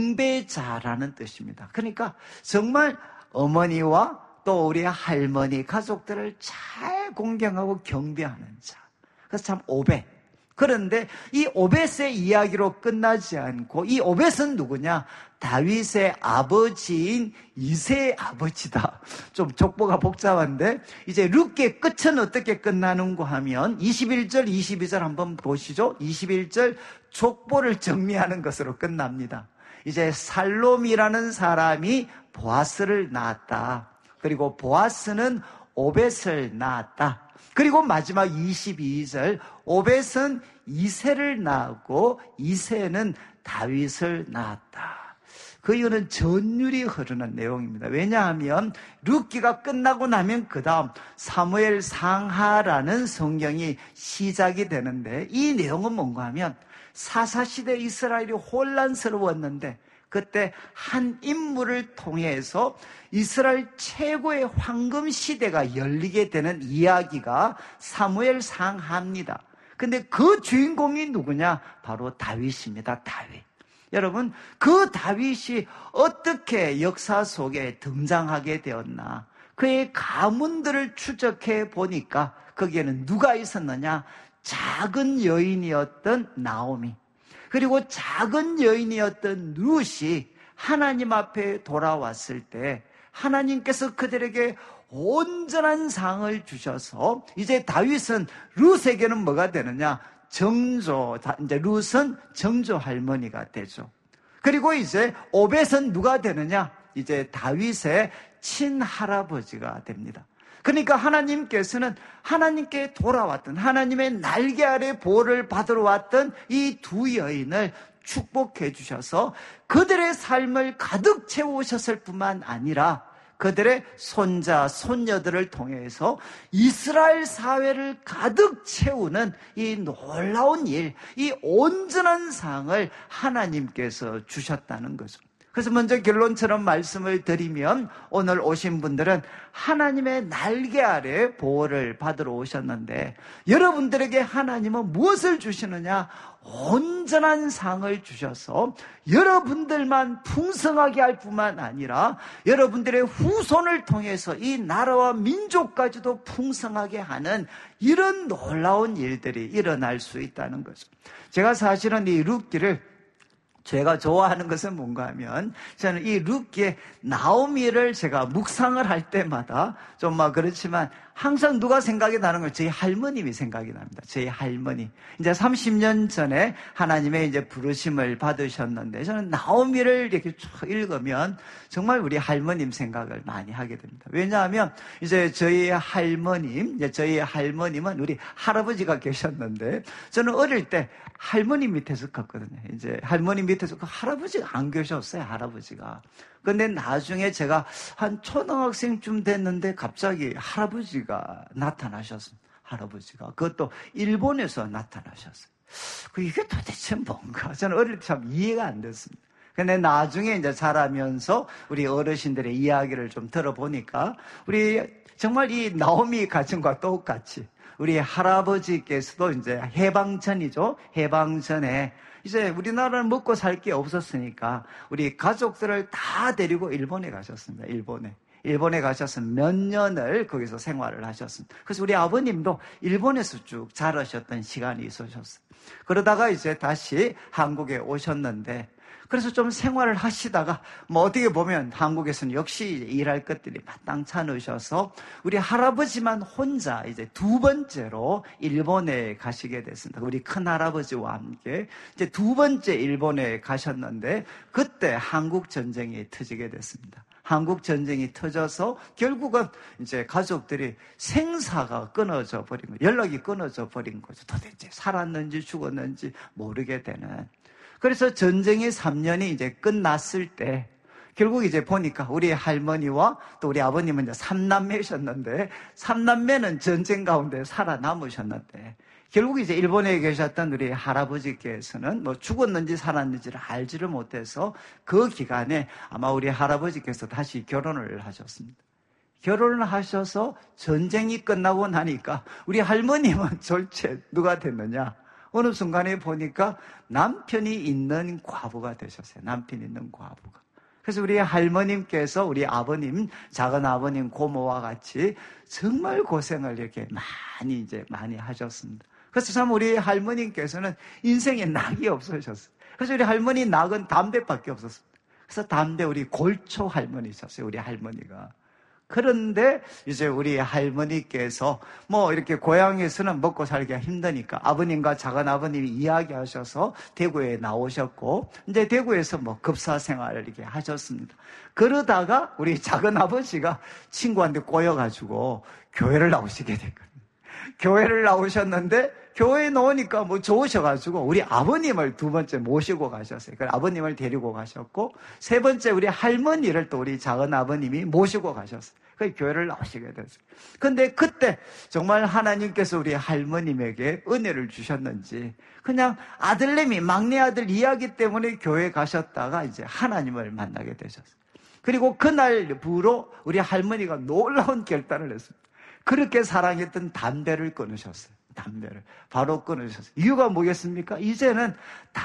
경배자라는 뜻입니다. 그러니까 정말 어머니와 또 우리 할머니 가족들을 잘 공경하고 경배하는 자. 그래서 참 오벳. 그런데 이 오벳의 이야기로 끝나지 않고, 이 오벳은 누구냐? 다윗의 아버지인 이새의 아버지다. 좀 족보가 복잡한데, 이제 룻기의 끝은 어떻게 끝나는가 하면 21절, 22절 한번 보시죠. 21절 족보를 정리하는 것으로 끝납니다. 이제 살롬이라는 사람이 보아스를 낳았다. 그리고 보아스는 오벳을 낳았다. 그리고 마지막 22절 오벳은 이새를 낳았고 이새는 다윗을 낳았다. 그 이유는 전율이 흐르는 내용입니다. 왜냐하면 룻기가 끝나고 나면 그 다음 사무엘 상하라는 성경이 시작이 되는데, 이 내용은 뭔가 하면 사사시대 이스라엘이 혼란스러웠는데 그때 한 인물을 통해서 이스라엘 최고의 황금 시대가 열리게 되는 이야기가 사무엘 상하입니다. 근데 그 주인공이 누구냐? 바로 다윗입니다. 다윗. 여러분, 그 다윗이 어떻게 역사 속에 등장하게 되었나? 그의 가문들을 추적해 보니까 거기에는 누가 있었느냐? 작은 여인이었던 나오미, 그리고 작은 여인이었던 룻이 하나님 앞에 돌아왔을 때 하나님께서 그들에게 온전한 상을 주셔서 이제 다윗은 룻에게는 뭐가 되느냐? 이제 룻은 정조 할머니가 되죠. 그리고 이제 오벳은 누가 되느냐? 이제 다윗의 친할아버지가 됩니다. 그러니까 하나님께서는 하나님께 돌아왔던, 하나님의 날개 아래 보호를 받으러 왔던 이 두 여인을 축복해 주셔서 그들의 삶을 가득 채우셨을 뿐만 아니라 그들의 손자, 손녀들을 통해서 이스라엘 사회를 가득 채우는 이 놀라운 일, 이 온전한 상을 하나님께서 주셨다는 거죠. 그래서 먼저 결론처럼 말씀을 드리면, 오늘 오신 분들은 하나님의 날개 아래 보호를 받으러 오셨는데, 여러분들에게 하나님은 무엇을 주시느냐? 온전한 상을 주셔서 여러분들만 풍성하게 할 뿐만 아니라 여러분들의 후손을 통해서 이 나라와 민족까지도 풍성하게 하는 이런 놀라운 일들이 일어날 수 있다는 거죠. 제가 사실은 이 룻기를 제가 좋아하는 것은 뭔가 하면, 저는 이 룻기의 나오미를 제가 묵상을 할 때마다 좀 그렇지만 항상 누가 생각이 나는 거예요? 저희 할머님이 생각이 납니다. 저희 할머니. 이제 30년 전에 하나님의 이제 부르심을 받으셨는데 저는 나오미를 이렇게 쭉 읽으면 정말 우리 할머님 생각을 많이 하게 됩니다. 왜냐하면 이제 저희 할머님은 우리 할아버지가 계셨는데 저는 어릴 때 할머니 밑에서 컸거든요. 이제 할머니 밑에서 할아버지가 안 계셨어요. 할아버지가. 근데 나중에 제가 한 초등학생쯤 됐는데 갑자기 할아버지가 나타나셨습니다. 할아버지가. 그것도 일본에서 나타나셨어요. 이게 도대체 뭔가? 저는 어릴 때 참 이해가 안 됐습니다. 근데 나중에 이제 자라면서 우리 어르신들의 이야기를 좀 들어보니까 우리 정말 이 나오미 가정과 똑같이 우리 할아버지께서도 이제 해방 전이죠. 해방 전에 이제 우리나라는 먹고 살 게 없었으니까 우리 가족들을 다 데리고 일본에 가셨습니다. 일본에 가셔서 몇 년을 거기서 생활을 하셨습니다. 그래서 우리 아버님도 일본에서 쭉 자라셨던 시간이 있으셨어요. 그러다가 이제 다시 한국에 오셨는데 그래서 좀 생활을 하시다가 어떻게 보면 한국에서는 역시 일할 것들이 마땅치 않으셔서 우리 할아버지만 혼자 이제 두 번째로 일본에 가시게 됐습니다. 우리 큰 할아버지와 함께 이제 두 번째 일본에 가셨는데 그때 한국 전쟁이 터지게 됐습니다. 한국 전쟁이 터져서 결국은 이제 가족들이 생사가 끊어져 버린 거예요. 연락이 끊어져 버린 거죠. 도대체 살았는지 죽었는지 모르게 되는. 그래서 전쟁이 3년이 이제 끝났을 때 결국 이제 보니까 우리 할머니와 또 우리 아버님은 이제 3남매셨는데 3남매는 전쟁 가운데 살아남으셨는데 결국 이제 일본에 계셨던 우리 할아버지께서는 죽었는지 살았는지를 알지를 못해서 그 기간에 아마 우리 할아버지께서 다시 결혼을 하셨습니다. 결혼을 하셔서 전쟁이 끝나고 나니까 우리 할머님은 절체 누가 됐느냐? 어느 순간에 보니까 남편이 있는 과부가 되셨어요. 남편이 있는 과부가. 그래서 우리 할머님께서 우리 아버님, 작은 아버님 고모와 같이 정말 고생을 이렇게 많이 하셨습니다. 그래서 참 우리 할머님께서는 인생에 낙이 없으셨어요. 그래서 우리 할머니 낙은 담배밖에 없었습니다. 그래서 담배 우리 골초 할머니셨어요. 우리 할머니가. 그런데 이제 우리 할머니께서 이렇게 고향에서는 먹고 살기가 힘드니까 아버님과 작은 아버님이 이야기하셔서 대구에 나오셨고 이제 대구에서 급사 생활을 이렇게 하셨습니다. 그러다가 우리 작은 아버지가 친구한테 꼬여가지고 교회를 나오시게 됐거든요. 교회를 나오셨는데 교회에 나오니까 좋으셔가지고 우리 아버님을 두 번째 모시고 가셨어요. 그래서 아버님을 데리고 가셨고 세 번째 우리 할머니를 또 우리 작은 아버님이 모시고 가셨어요. 그래서 교회를 나오시게 됐어요. 근데 그때 정말 하나님께서 우리 할머님에게 은혜를 주셨는지 그냥 아들내미 막내 아들 이야기 때문에 교회 가셨다가 이제 하나님을 만나게 되셨어요. 그리고 그날부로 우리 할머니가 놀라운 결단을 했습니다. 그렇게 사랑했던 담배를 끊으셨어요. 담배를 바로 끊으셨어요. 이유가 뭐겠습니까? 이제는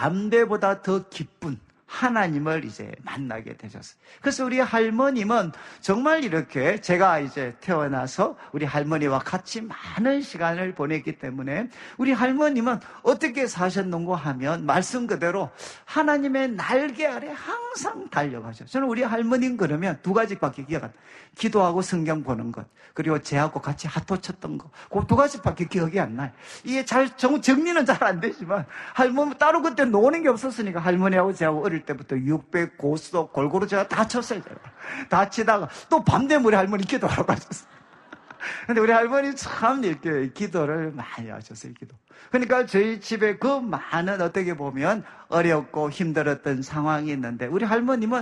담배보다 더 기쁜 하나님을 이제 만나게 되셨어요. 그래서 우리 할머님은 정말 이렇게 제가 이제 태어나서 우리 할머니와 같이 많은 시간을 보냈기 때문에 우리 할머님은 어떻게 사셨는가 하면 말씀 그대로 하나님의 날개 아래 항상 달려가셔요. 저는 우리 할머님 그러면 두 가지밖에 기억 안 나요. 기도하고 성경 보는 것 그리고 제하고 같이 핫도 쳤던 거 그 두 가지밖에 기억이 안 나요. 이게 정리는 잘 안 되지만 할머니 따로 그때 노는 게 없었으니까 할머니하고 제하고 어릴 때부터 600 고스톱 골고루 제가 다 쳤어요. 다 치다가 또 밤되면 우리 할머니 기도하러 가셨어요. 근데 우리 할머니 참 이렇게 기도를 많이 하셨어요. 기도. 그러니까 저희 집에 그 많은 어떻게 보면 어렵고 힘들었던 상황이 있는데 우리 할머님은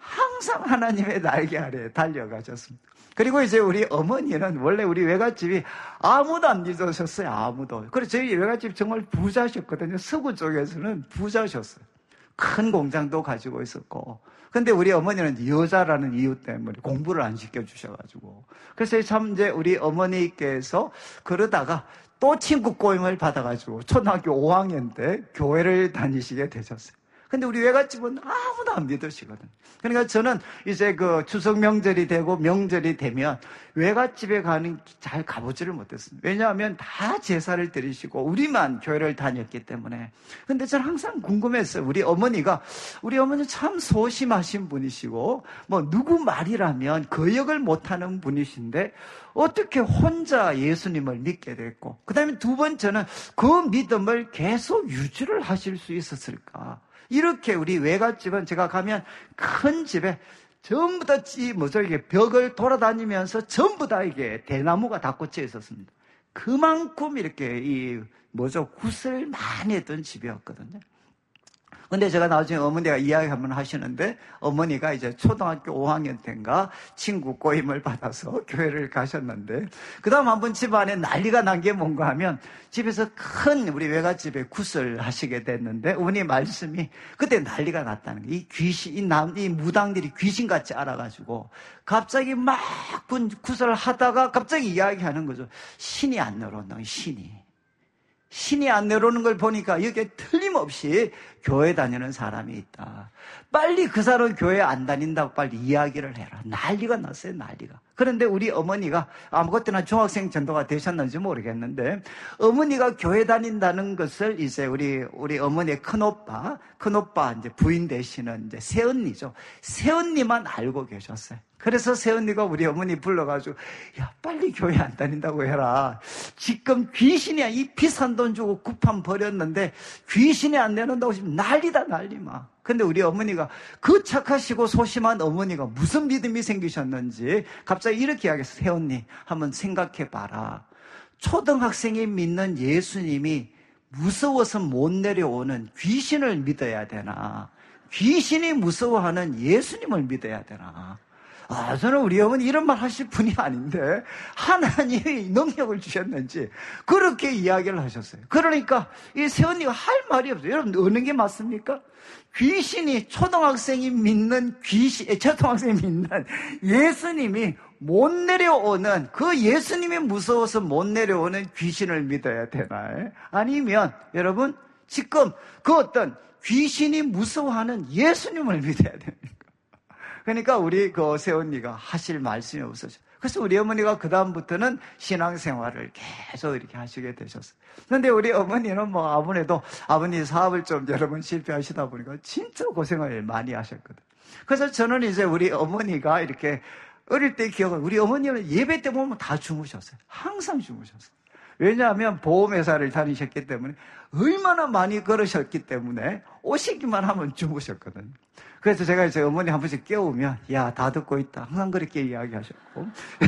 항상 하나님의 날개 아래에 달려가셨습니다. 그리고 이제 우리 어머니는 원래 우리 외갓집이 아무도 안 믿으셨어요. 아무도. 그래서 저희 외갓집 정말 부자셨거든요. 서구 쪽에서는 부자셨어요. 큰 공장도 가지고 있었고. 근데 우리 어머니는 여자라는 이유 때문에 공부를 안 시켜주셔가지고. 그래서 참 이제 우리 어머니께서 그러다가 또 친구 꼬임을 받아가지고 초등학교 5학년 때 교회를 다니시게 되셨어요. 근데 우리 외갓집은 아무도 안 믿으시거든. 그러니까 저는 이제 그 추석 명절이 되고 명절이 되면 외갓집에 잘 가보지를 못했습니다. 왜냐하면 다 제사를 드리시고 우리만 교회를 다녔기 때문에. 근데 저는 항상 궁금했어요. 우리 어머니 참 소심하신 분이시고 뭐 누구 말이라면 거역을 못하는 분이신데 어떻게 혼자 예수님을 믿게 됐고, 그 다음에 두 번째는 그 믿음을 계속 유지를 하실 수 있었을까? 이렇게 우리 외갓집은 제가 가면 큰 집에 전부 다 이게 벽을 돌아다니면서 전부 다 이게 대나무가 다 꽂혀 있었습니다. 그만큼 이렇게 굿을 많이 했던 집이었거든요. 근데 제가 나중에 어머니가 이야기 한번 하시는데, 어머니가 이제 초등학교 5학년 때인가 친구 꼬임을 받아서 교회를 가셨는데, 그 다음 한번 집안에 난리가 난 게 뭔가 하면, 집에서 큰 우리 외갓집에 굿을 하시게 됐는데, 어머니 말씀이 그때 난리가 났다는 거예요. 이 무당들이 귀신같이 알아가지고, 갑자기 막 굿을 하다가 갑자기 이야기하는 거죠. 신이 안 내려온다, 신이 안 내려오는 걸 보니까 여기에 틀림없이 교회 다니는 사람이 있다. 빨리 그 사람 교회 안 다닌다고 빨리 이야기를 해라. 난리가 났어요, 난리가. 그런데 우리 어머니가 그때나 중학생 정도가 되셨는지 모르겠는데, 어머니가 교회 다닌다는 것을 이제 우리 어머니의 큰오빠 이제 부인 되시는 이제 새언니죠. 새언니만 알고 계셨어요. 그래서 새언니가 우리 어머니 불러가지고, 야, 빨리 교회 안 다닌다고 해라. 지금 귀신이야. 이 비싼 돈 주고 굿판 버렸는데 귀신이 안 내놓는다고 하시면 난리다, 난리 막. 근데 우리 어머니가, 그 착하시고 소심한 어머니가 무슨 믿음이 생기셨는지 갑자기 이렇게 이야기했어요. 새언니, 한번 생각해봐라. 초등학생이 믿는 예수님이 무서워서 못 내려오는 귀신을 믿어야 되나, 귀신이 무서워하는 예수님을 믿어야 되나. 저는 우리 어머니 이런 말 하실 분이 아닌데 하나님이 능력을 주셨는지 그렇게 이야기를 하셨어요. 그러니까 이 새언니가 할 말이 없어요. 여러분, 어느 게 맞습니까? 초등학생이 믿는 예수님이 못 내려오는, 그 예수님이 무서워서 못 내려오는 귀신을 믿어야 되나요? 아니면 여러분, 지금 그 어떤 귀신이 무서워하는 예수님을 믿어야 됩니까? 그러니까 우리 그 새언니가 하실 말씀이 없었죠. 그래서 우리 어머니가 그다음부터는 신앙생활을 계속 이렇게 하시게 되셨어요. 그런데 우리 어머니는 아버님 사업을 좀 여러 번 실패하시다 보니까 진짜 고생을 많이 하셨거든요. 그래서 저는 이제 우리 어머니가 이렇게 어릴 때 기억을, 우리 어머니는 예배 때 보면 다 주무셨어요. 항상 주무셨어요. 왜냐하면 보험회사를 다니셨기 때문에 얼마나 많이 걸으셨기 때문에 오시기만 하면 주무셨거든요. 그래서 제가 이제 어머니 한 번씩 깨우면, 야, 다 듣고 있다. 항상 그렇게 이야기하셨고.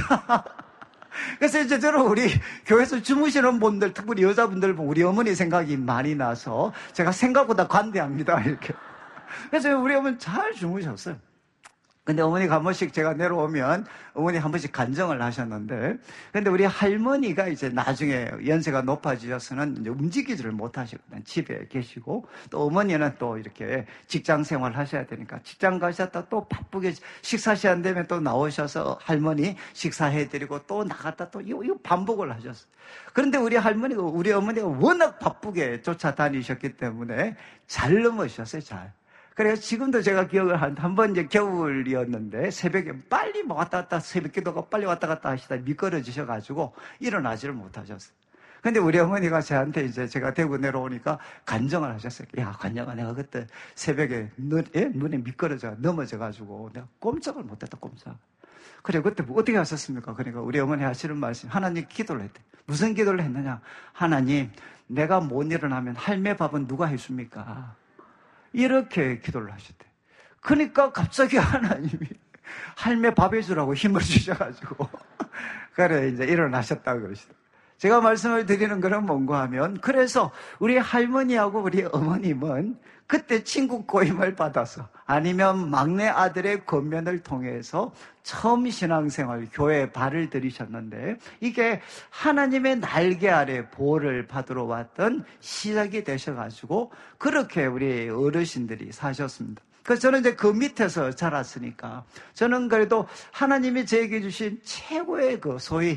그래서 이제 저는 우리 교회에서 주무시는 분들, 특별히 여자분들 보면 우리 어머니 생각이 많이 나서 제가 생각보다 관대합니다. 이렇게. 그래서 우리 어머니 잘 주무셨어요. 근데 어머니가 한 번씩 제가 내려오면 어머니 한 번씩 간정을 하셨는데, 근데 우리 할머니가 이제 나중에 연세가 높아지셔서는 이제 움직이지를 못하시거든요. 집에 계시고, 또 어머니는 또 이렇게 직장 생활 하셔야 되니까 직장 가셨다 또 바쁘게 식사 시간 되면 또 나오셔서 할머니 식사해드리고 또 나갔다 또 이거 반복을 하셨어요. 그런데 우리 어머니가 워낙 바쁘게 쫓아다니셨기 때문에 잘 넘으셨어요, 잘. 그래서 지금도 제가 기억을 한 번 이제 겨울이었는데 새벽에 빨리 왔다 갔다, 새벽 기도가 빨리 왔다 갔다 하시다 미끄러지셔가지고 일어나지를 못하셨어요. 근데 우리 어머니가 저한테 이제 제가 대구 내려오니까 간정을 하셨어요. 야, 관장아, 내가 그때 새벽에 눈에 미끄러져 넘어져가지고 내가 꼼짝을 못했다, 꼼짝. 그래, 그때 어떻게 하셨습니까? 그러니까 우리 어머니 하시는 말씀, 하나님 기도를 했대. 무슨 기도를 했느냐? 하나님, 내가 못 일어나면 할매 밥은 누가 해줍니까? 이렇게 기도를 하셨대. 그러니까 갑자기 하나님이 할매 밥 해주라고 힘을 주셔가지고 그래 이제 일어나셨다고 그러시더라고요. 제가 말씀을 드리는 거는 뭔가 하면, 그래서 우리 할머니하고 우리 어머님은 그때 친구 꼬임을 받아서, 아니면 막내 아들의 권면을 통해서 처음 신앙생활, 교회에 발을 들이셨는데, 이게 하나님의 날개 아래 보호를 받으러 왔던 시작이 되셔가지고 그렇게 우리 어르신들이 사셨습니다. 그래서 저는 이제 그 밑에서 자랐으니까 저는 그래도 하나님이 저에게 주신 최고의 그 소위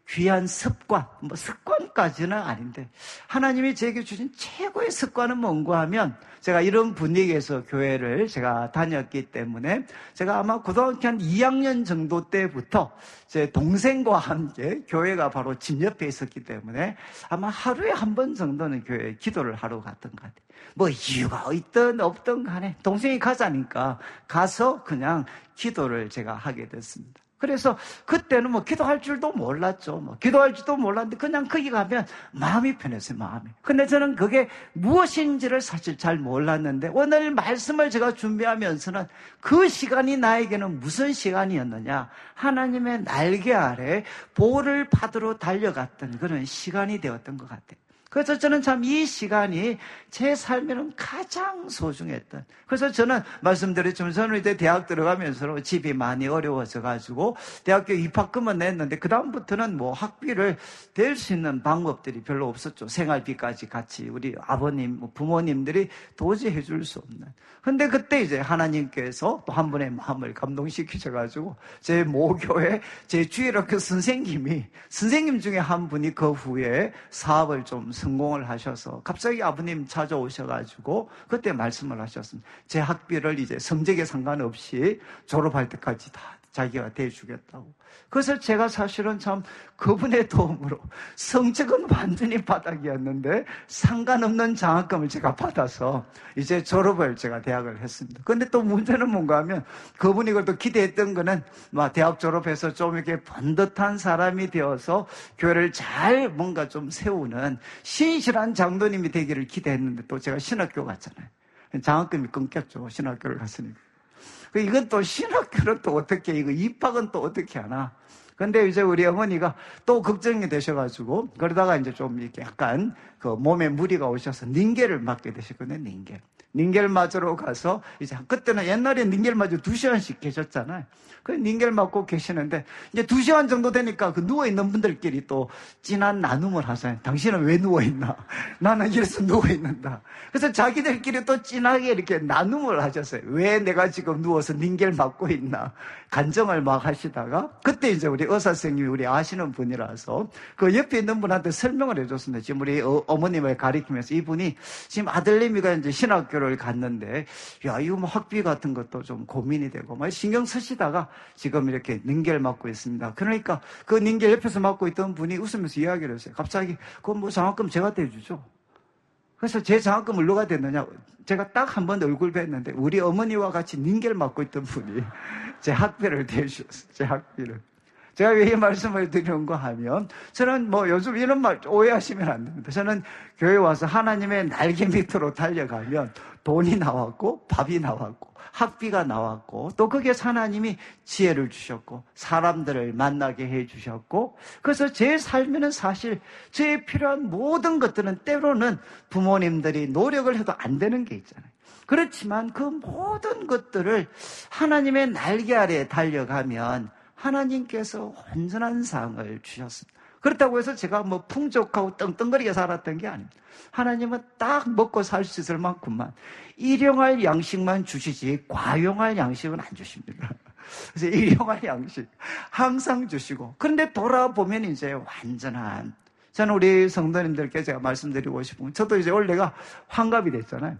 귀한 습관, 뭐 습관까지는 아닌데 하나님이 제게 주신 최고의 습관은 뭔가 하면 제가 이런 분위기에서 교회를 제가 다녔기 때문에 제가 아마 고등학교 한 2학년 정도 때부터 제 동생과 함께 교회가 바로 집 옆에 있었기 때문에 아마 하루에 한 번 정도는 교회에 기도를 하러 갔던 것 같아요. 뭐 이유가 있든 없든 간에 동생이 가자니까 가서 그냥 기도를 제가 하게 됐습니다. 그래서 그때는 뭐 기도할 줄도 몰랐죠. 뭐 기도할 줄도 몰랐는데 그냥 거기 가면 마음이 편했어요, 마음이. 근데 저는 그게 무엇인지를 사실 잘 몰랐는데 오늘 말씀을 제가 준비하면서는 그 시간이 나에게는 무슨 시간이었느냐. 하나님의 날개 아래 보호를 받으러 달려갔던 그런 시간이 되었던 것 같아요. 그래서 저는 참 이 시간이 제 삶에는 가장 소중했던. 그래서 저는 말씀드렸지만 저는 이제 대학 들어가면서 집이 많이 어려워져가지고 대학교 입학금은 냈는데 그다음부터는 뭐 학비를 댈 수 있는 방법들이 별로 없었죠. 생활비까지 같이 우리 아버님, 부모님들이 도저히 해줄 수 없는. 근데 그때 이제 하나님께서 또 한 분의 마음을 감동시키셔가지고 제 모교에 제 주일학교 선생님 중에 한 분이 그 후에 사업을 좀 성공을 하셔서 갑자기 아버님 찾아오셔가지고 그때 말씀을 하셨습니다. 제 학비를 이제 성적에 상관없이 졸업할 때까지 다 자기가 대주겠다고. 그래서 제가 사실은 참 그분의 도움으로 성적은 완전히 바닥이었는데 상관없는 장학금을 제가 받아서 이제 졸업을 제가 대학을 했습니다. 근데 또 문제는 뭔가 하면 그분이 그래도 기대했던 거는 막 대학 졸업해서 좀 이렇게 번듯한 사람이 되어서 교회를 잘 뭔가 좀 세우는 신실한 장로님이 되기를 기대했는데 또 제가 신학교 갔잖아요. 장학금이 끊겼죠. 신학교를 갔으니까. 이건 또 신학교는 또 어떻게, 이거 입학은 또 어떻게 하나. 근데 이제 우리 어머니가 또 걱정이 되셔가지고, 그러다가 이제 좀 이렇게 약간 그 몸에 무리가 오셔서 닌겔을 맞게 되셨거든요, 닌겔. 닌겔 맞으러 가서, 이제 그때는 옛날에 닌겔 맞으러 2시간씩 계셨잖아요. 그 닌겔 맞고 계시는데, 이제 2시간 정도 되니까 그 누워있는 분들끼리 또 진한 나눔을 하세요. 당신은 왜 누워있나? 나는 이래서 누워있는다. 그래서 자기들끼리 또 진하게 이렇게 나눔을 하셨어요. 왜 내가 지금 누워서 닌겔 맞고 있나? 간정을 막 하시다가, 그때 이제 우리 의사 선생님이 우리 아시는 분이라서 그 옆에 있는 분한테 설명을 해줬습니다. 지금 우리 어머님을 가리키면서 이분이 지금 아들내미가 이제 신학교를 갔는데, 야, 이거 뭐 학비 같은 것도 좀 고민이 되고, 막 신경 쓰시다가 지금 이렇게 닌겔 맞고 있습니다. 그러니까 그 닌겔 옆에서 맞고 있던 분이 웃으면서 이야기를 했어요. 갑자기, 그건 뭐 장학금 제가 대주죠. 그래서 제 장학금을 누가 댔느냐? 제가 딱 한 번 얼굴 뵀는데 우리 어머니와 같이 닌겔 맞고 있던 분이 제 학비를 대주셨어요. 제 학비를. 제가 왜 이 말씀을 드리는가 하면 저는 뭐 요즘 이런 말 오해하시면 안 됩니다. 저는 교회 와서 하나님의 날개 밑으로 달려가면 돈이 나왔고 밥이 나왔고 학비가 나왔고 또 거기에서 하나님이 지혜를 주셨고 사람들을 만나게 해주셨고 그래서 제 삶에는 사실 제 필요한 모든 것들은 때로는 부모님들이 노력을 해도 안 되는 게 있잖아요. 그렇지만 그 모든 것들을 하나님의 날개 아래에 달려가면 하나님께서 온전한 상을 주셨습니다. 그렇다고 해서 제가 뭐 풍족하고 떵떵거리게 살았던 게 아닙니다. 하나님은 딱 먹고 살 수 있을 만큼만 일용할 양식만 주시지 과용할 양식은 안 주십니다. 그래서 일용할 양식 항상 주시고 그런데 돌아보면 이제 완전한 저는 우리 성도님들께 제가 말씀드리고 싶은 건 저도 이제 올해가 환갑이 됐잖아요.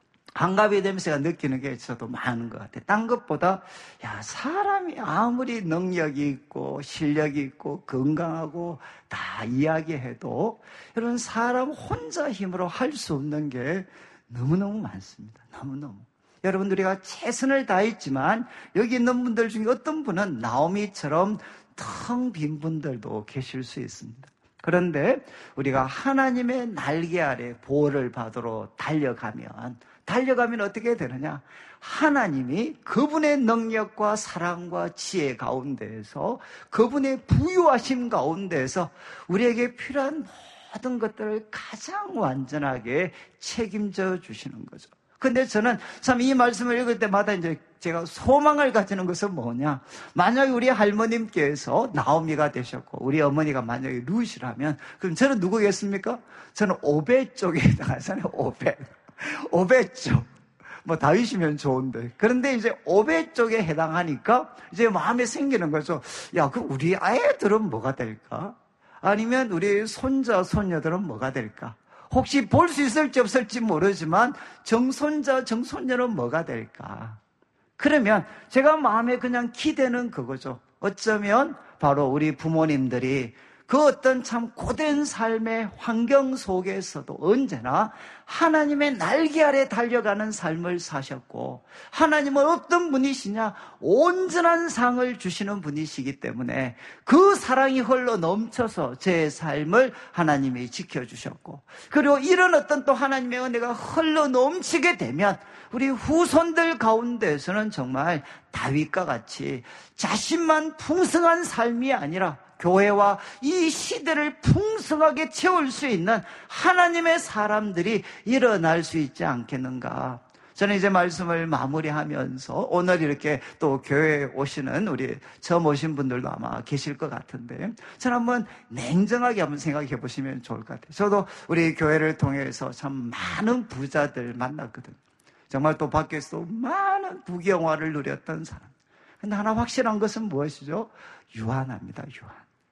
환갑이 되면서 제가 느끼는 게 저도 많은 것 같아요. 딴 것보다 야 사람이 아무리 능력이 있고 실력이 있고 건강하고 다 이야기해도 이런 사람 혼자 힘으로 할 수 없는 게 너무너무 많습니다. 너무너무. 여러분 우리가 최선을 다했지만 여기 있는 분들 중에 어떤 분은 나오미처럼 텅 빈 분들도 계실 수 있습니다. 그런데 우리가 하나님의 날개 아래 보호를 받으러 달려가면 어떻게 되느냐? 하나님이 그분의 능력과 사랑과 지혜 가운데에서 그분의 부유하심 가운데에서 우리에게 필요한 모든 것들을 가장 완전하게 책임져 주시는 거죠. 근데 저는 참 이 말씀을 읽을 때마다 이제 제가 소망을 가지는 것은 뭐냐? 만약에 우리 할머님께서 나오미가 되셨고 우리 어머니가 만약에 룻이라면 그럼 저는 누구겠습니까? 저는 오벳 쪽에 해당하잖아요. 오벳 쪽. 뭐 다윗이면 좋은데. 그런데 이제 오벳 쪽에 해당하니까 이제 마음에 생기는 거죠. 야, 그럼 우리 아이들은 뭐가 될까? 아니면 우리 손자, 손녀들은 뭐가 될까? 혹시 볼 수 있을지 없을지 모르지만 정손자, 정손녀는 뭐가 될까? 그러면 제가 마음에 그냥 기대는 그거죠. 어쩌면 바로 우리 부모님들이 그 어떤 참 고된 삶의 환경 속에서도 언제나 하나님의 날개 아래 달려가는 삶을 사셨고, 하나님은 어떤 분이시냐? 온전한 상을 주시는 분이시기 때문에 그 사랑이 흘러 넘쳐서 제 삶을 하나님이 지켜주셨고, 그리고 이런 어떤 또 하나님의 은혜가 흘러 넘치게 되면 우리 후손들 가운데서는 정말 다윗과 같이 자신만 풍성한 삶이 아니라 교회와 이 시대를 풍성하게 채울 수 있는 하나님의 사람들이 일어날 수 있지 않겠는가. 저는 이제 말씀을 마무리하면서 오늘 이렇게 또 교회에 오시는 우리 처음 오신 분들도 아마 계실 것 같은데, 저는 한번 냉정하게 한번 생각해 보시면 좋을 것 같아요. 저도 우리 교회를 통해서 참 많은 부자들 만났거든요. 정말 또 밖에서 많은 부경화를 누렸던 사람. 근데 하나 확실한 것은 무엇이죠? 유한합니다. 유한.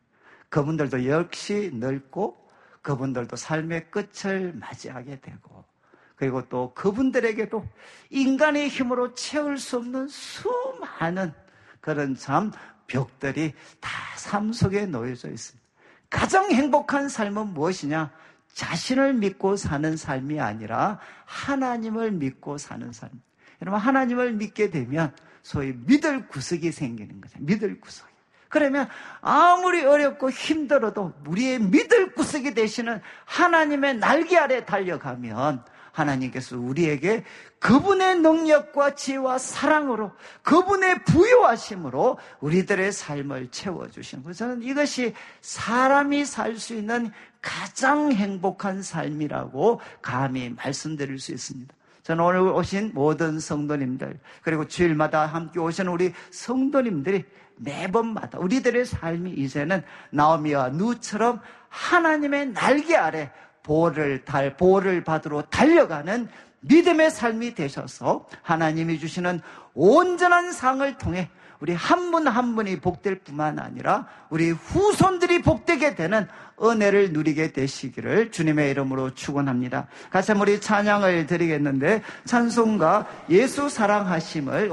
그분들도 역시 늙고 그분들도 삶의 끝을 맞이하게 되고, 그리고 또 그분들에게도 인간의 힘으로 채울 수 없는 수많은 그런 참 벽들이 다 삶 속에 놓여져 있습니다. 가장 행복한 삶은 무엇이냐? 자신을 믿고 사는 삶이 아니라 하나님을 믿고 사는 삶. 여러분, 하나님을 믿게 되면 소위 믿을 구석이 생기는 거죠. 믿을 구석. 그러면 아무리 어렵고 힘들어도 우리의 믿을 구석이 되시는 하나님의 날개 아래 달려가면 하나님께서 우리에게 그분의 능력과 지혜와 사랑으로, 그분의 부요하심으로 우리들의 삶을 채워주시는 거예요. 저는 이것이 사람이 살 수 있는 가장 행복한 삶이라고 감히 말씀드릴 수 있습니다. 저는 오늘 오신 모든 성도님들, 그리고 주일마다 함께 오시는 우리 성도님들이 매번마다 우리들의 삶이 이제는 나오미와 누처럼 하나님의 날개 아래 보호를 받으러 달려가는 믿음의 삶이 되셔서 하나님이 주시는 온전한 상을 통해 우리 한 분 한 분이 복될 뿐만 아니라 우리 후손들이 복되게 되는 은혜를 누리게 되시기를 주님의 이름으로 축원합니다. 같이 한번 우리 찬양을 드리겠는데, 찬송가 예수 사랑하심을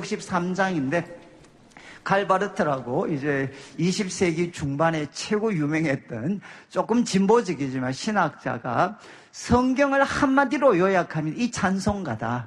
563장인데, 칼바르트라고 이제 20세기 중반에 최고 유명했던 조금 진보적이지만 신학자가 성경을 한마디로 요약하면 이 찬송가다.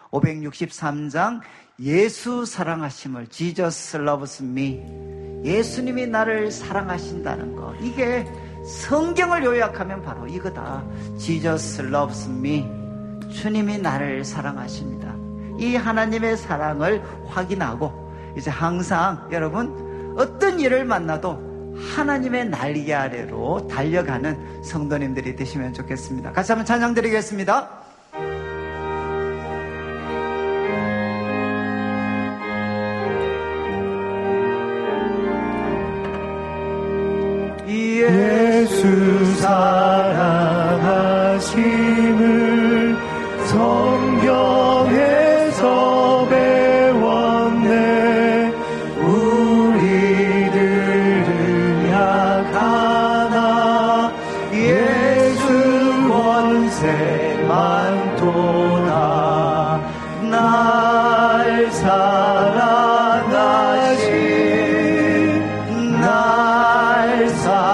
563장 예수 사랑하심을, Jesus loves me. 예수님이 나를 사랑하신다는 거, 이게 성경을 요약하면 바로 이거다. Jesus loves me. 주님이 나를 사랑하십니다. 이 하나님의 사랑을 확인하고 이제 항상 여러분 어떤 일을 만나도 하나님의 날개 아래로 달려가는 성도님들이 되시면 좋겠습니다. 같이 한번 찬양 드리겠습니다. 예수 사랑하심을 성경에서 배웠네. 우리들은 약하나 예수 권세 많도다. 날 사랑하심, 날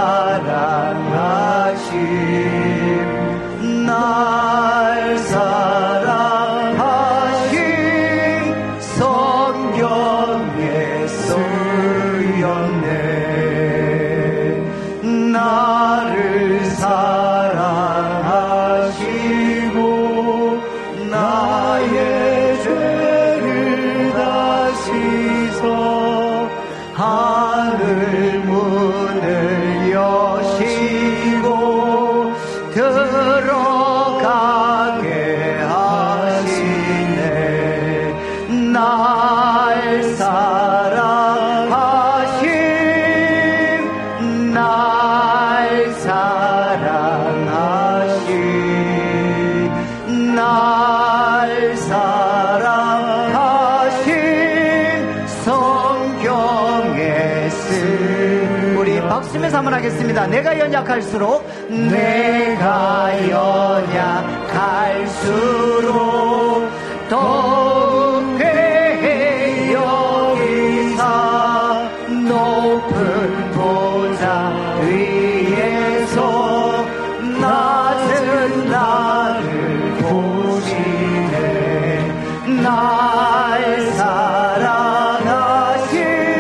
사랑하심, 날 사랑하심, 성경에 쓰였네. 나를 사랑하시고 나의 죄를 다 일어나서 한번 하겠습니다. 내가 연약할수록 더욱 회개 여기사 높은 보좌 위에서 낮은 나를 보시네. 날 사랑하신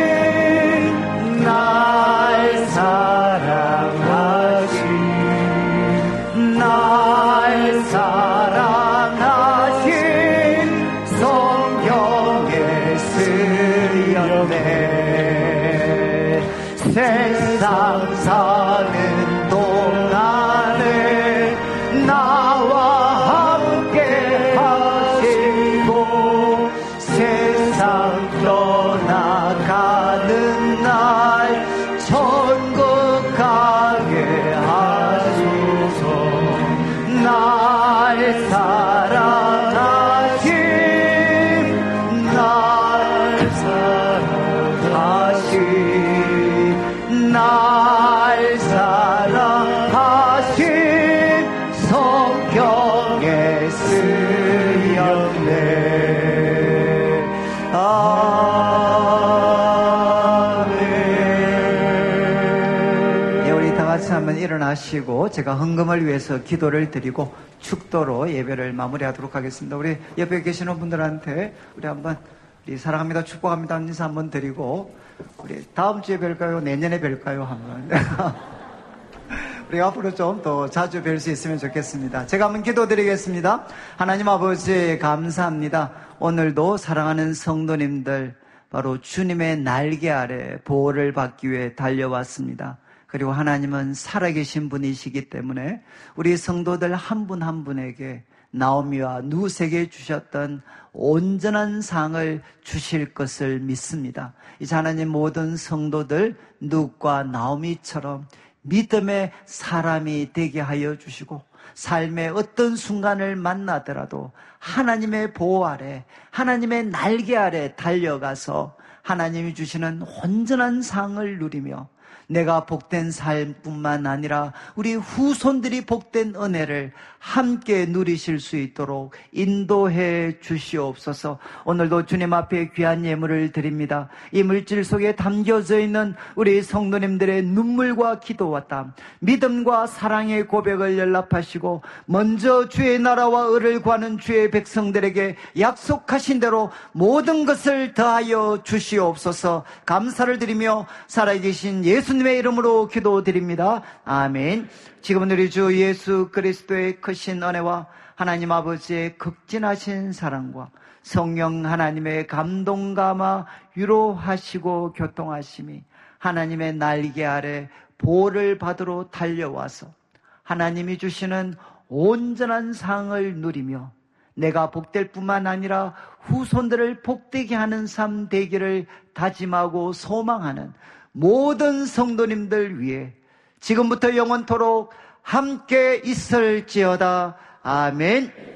성경에 쓰였네. 세상 사는 동안에 나와 함께 하시고 세상 떠나가는 날 천국 가게 하소서. 날 사랑하신 성경에 쓰였네. 아멘. 예, 우리 다 같이 한번 일어나시고 제가 헌금을 위해서 기도를 드리고 축도로 예배를 마무리하도록 하겠습니다. 우리 옆에 계시는 분들한테 우리 한번 우리 사랑합니다, 축복합니다 인사 한번 드리고 우리 다음 주에 뵐까요? 내년에 뵐까요? 한번 우리 앞으로 좀 더 자주 뵐 수 있으면 좋겠습니다. 제가 한번 기도드리겠습니다. 하나님 아버지 감사합니다. 오늘도 사랑하는 성도님들 바로 주님의 날개 아래 보호를 받기 위해 달려왔습니다. 그리고 하나님은 살아계신 분이시기 때문에 우리 성도들 한 분 한 분에게 나오미와 누색에 주셨던 온전한 상을 주실 것을 믿습니다. 이제 하나님 모든 성도들 룻과 나오미처럼 믿음의 사람이 되게 하여 주시고 삶의 어떤 순간을 만나더라도 하나님의 보호 아래, 하나님의 날개 아래 달려가서 하나님이 주시는 온전한 상을 누리며 내가 복된 삶뿐만 아니라 우리 후손들이 복된 은혜를 함께 누리실 수 있도록 인도해 주시옵소서. 오늘도 주님 앞에 귀한 예물을 드립니다. 이 물질 속에 담겨져 있는 우리 성도님들의 눈물과 기도와 땀, 믿음과 사랑의 고백을 연락하시고 먼저 주의 나라와 의를 구하는 주의 백성들에게 약속하신 대로 모든 것을 더하여 주시옵소서. 감사를 드리며 살아계신 예수님의 이름으로 기도드립니다. 아멘. 지금은 우리 주 예수 그리스도의 크신 은혜와 하나님 아버지의 극진하신 사랑과 성령 하나님의 감동감화 위로하시고 교통하심이 하나님의 날개 아래 보호를 받으러 달려와서 하나님이 주시는 온전한 상을 누리며 내가 복될 뿐만 아니라 후손들을 복되게 하는 삶 되기를 다짐하고 소망하는 모든 성도님들 위해 지금부터 영원토록 함께 있을지어다. 아멘.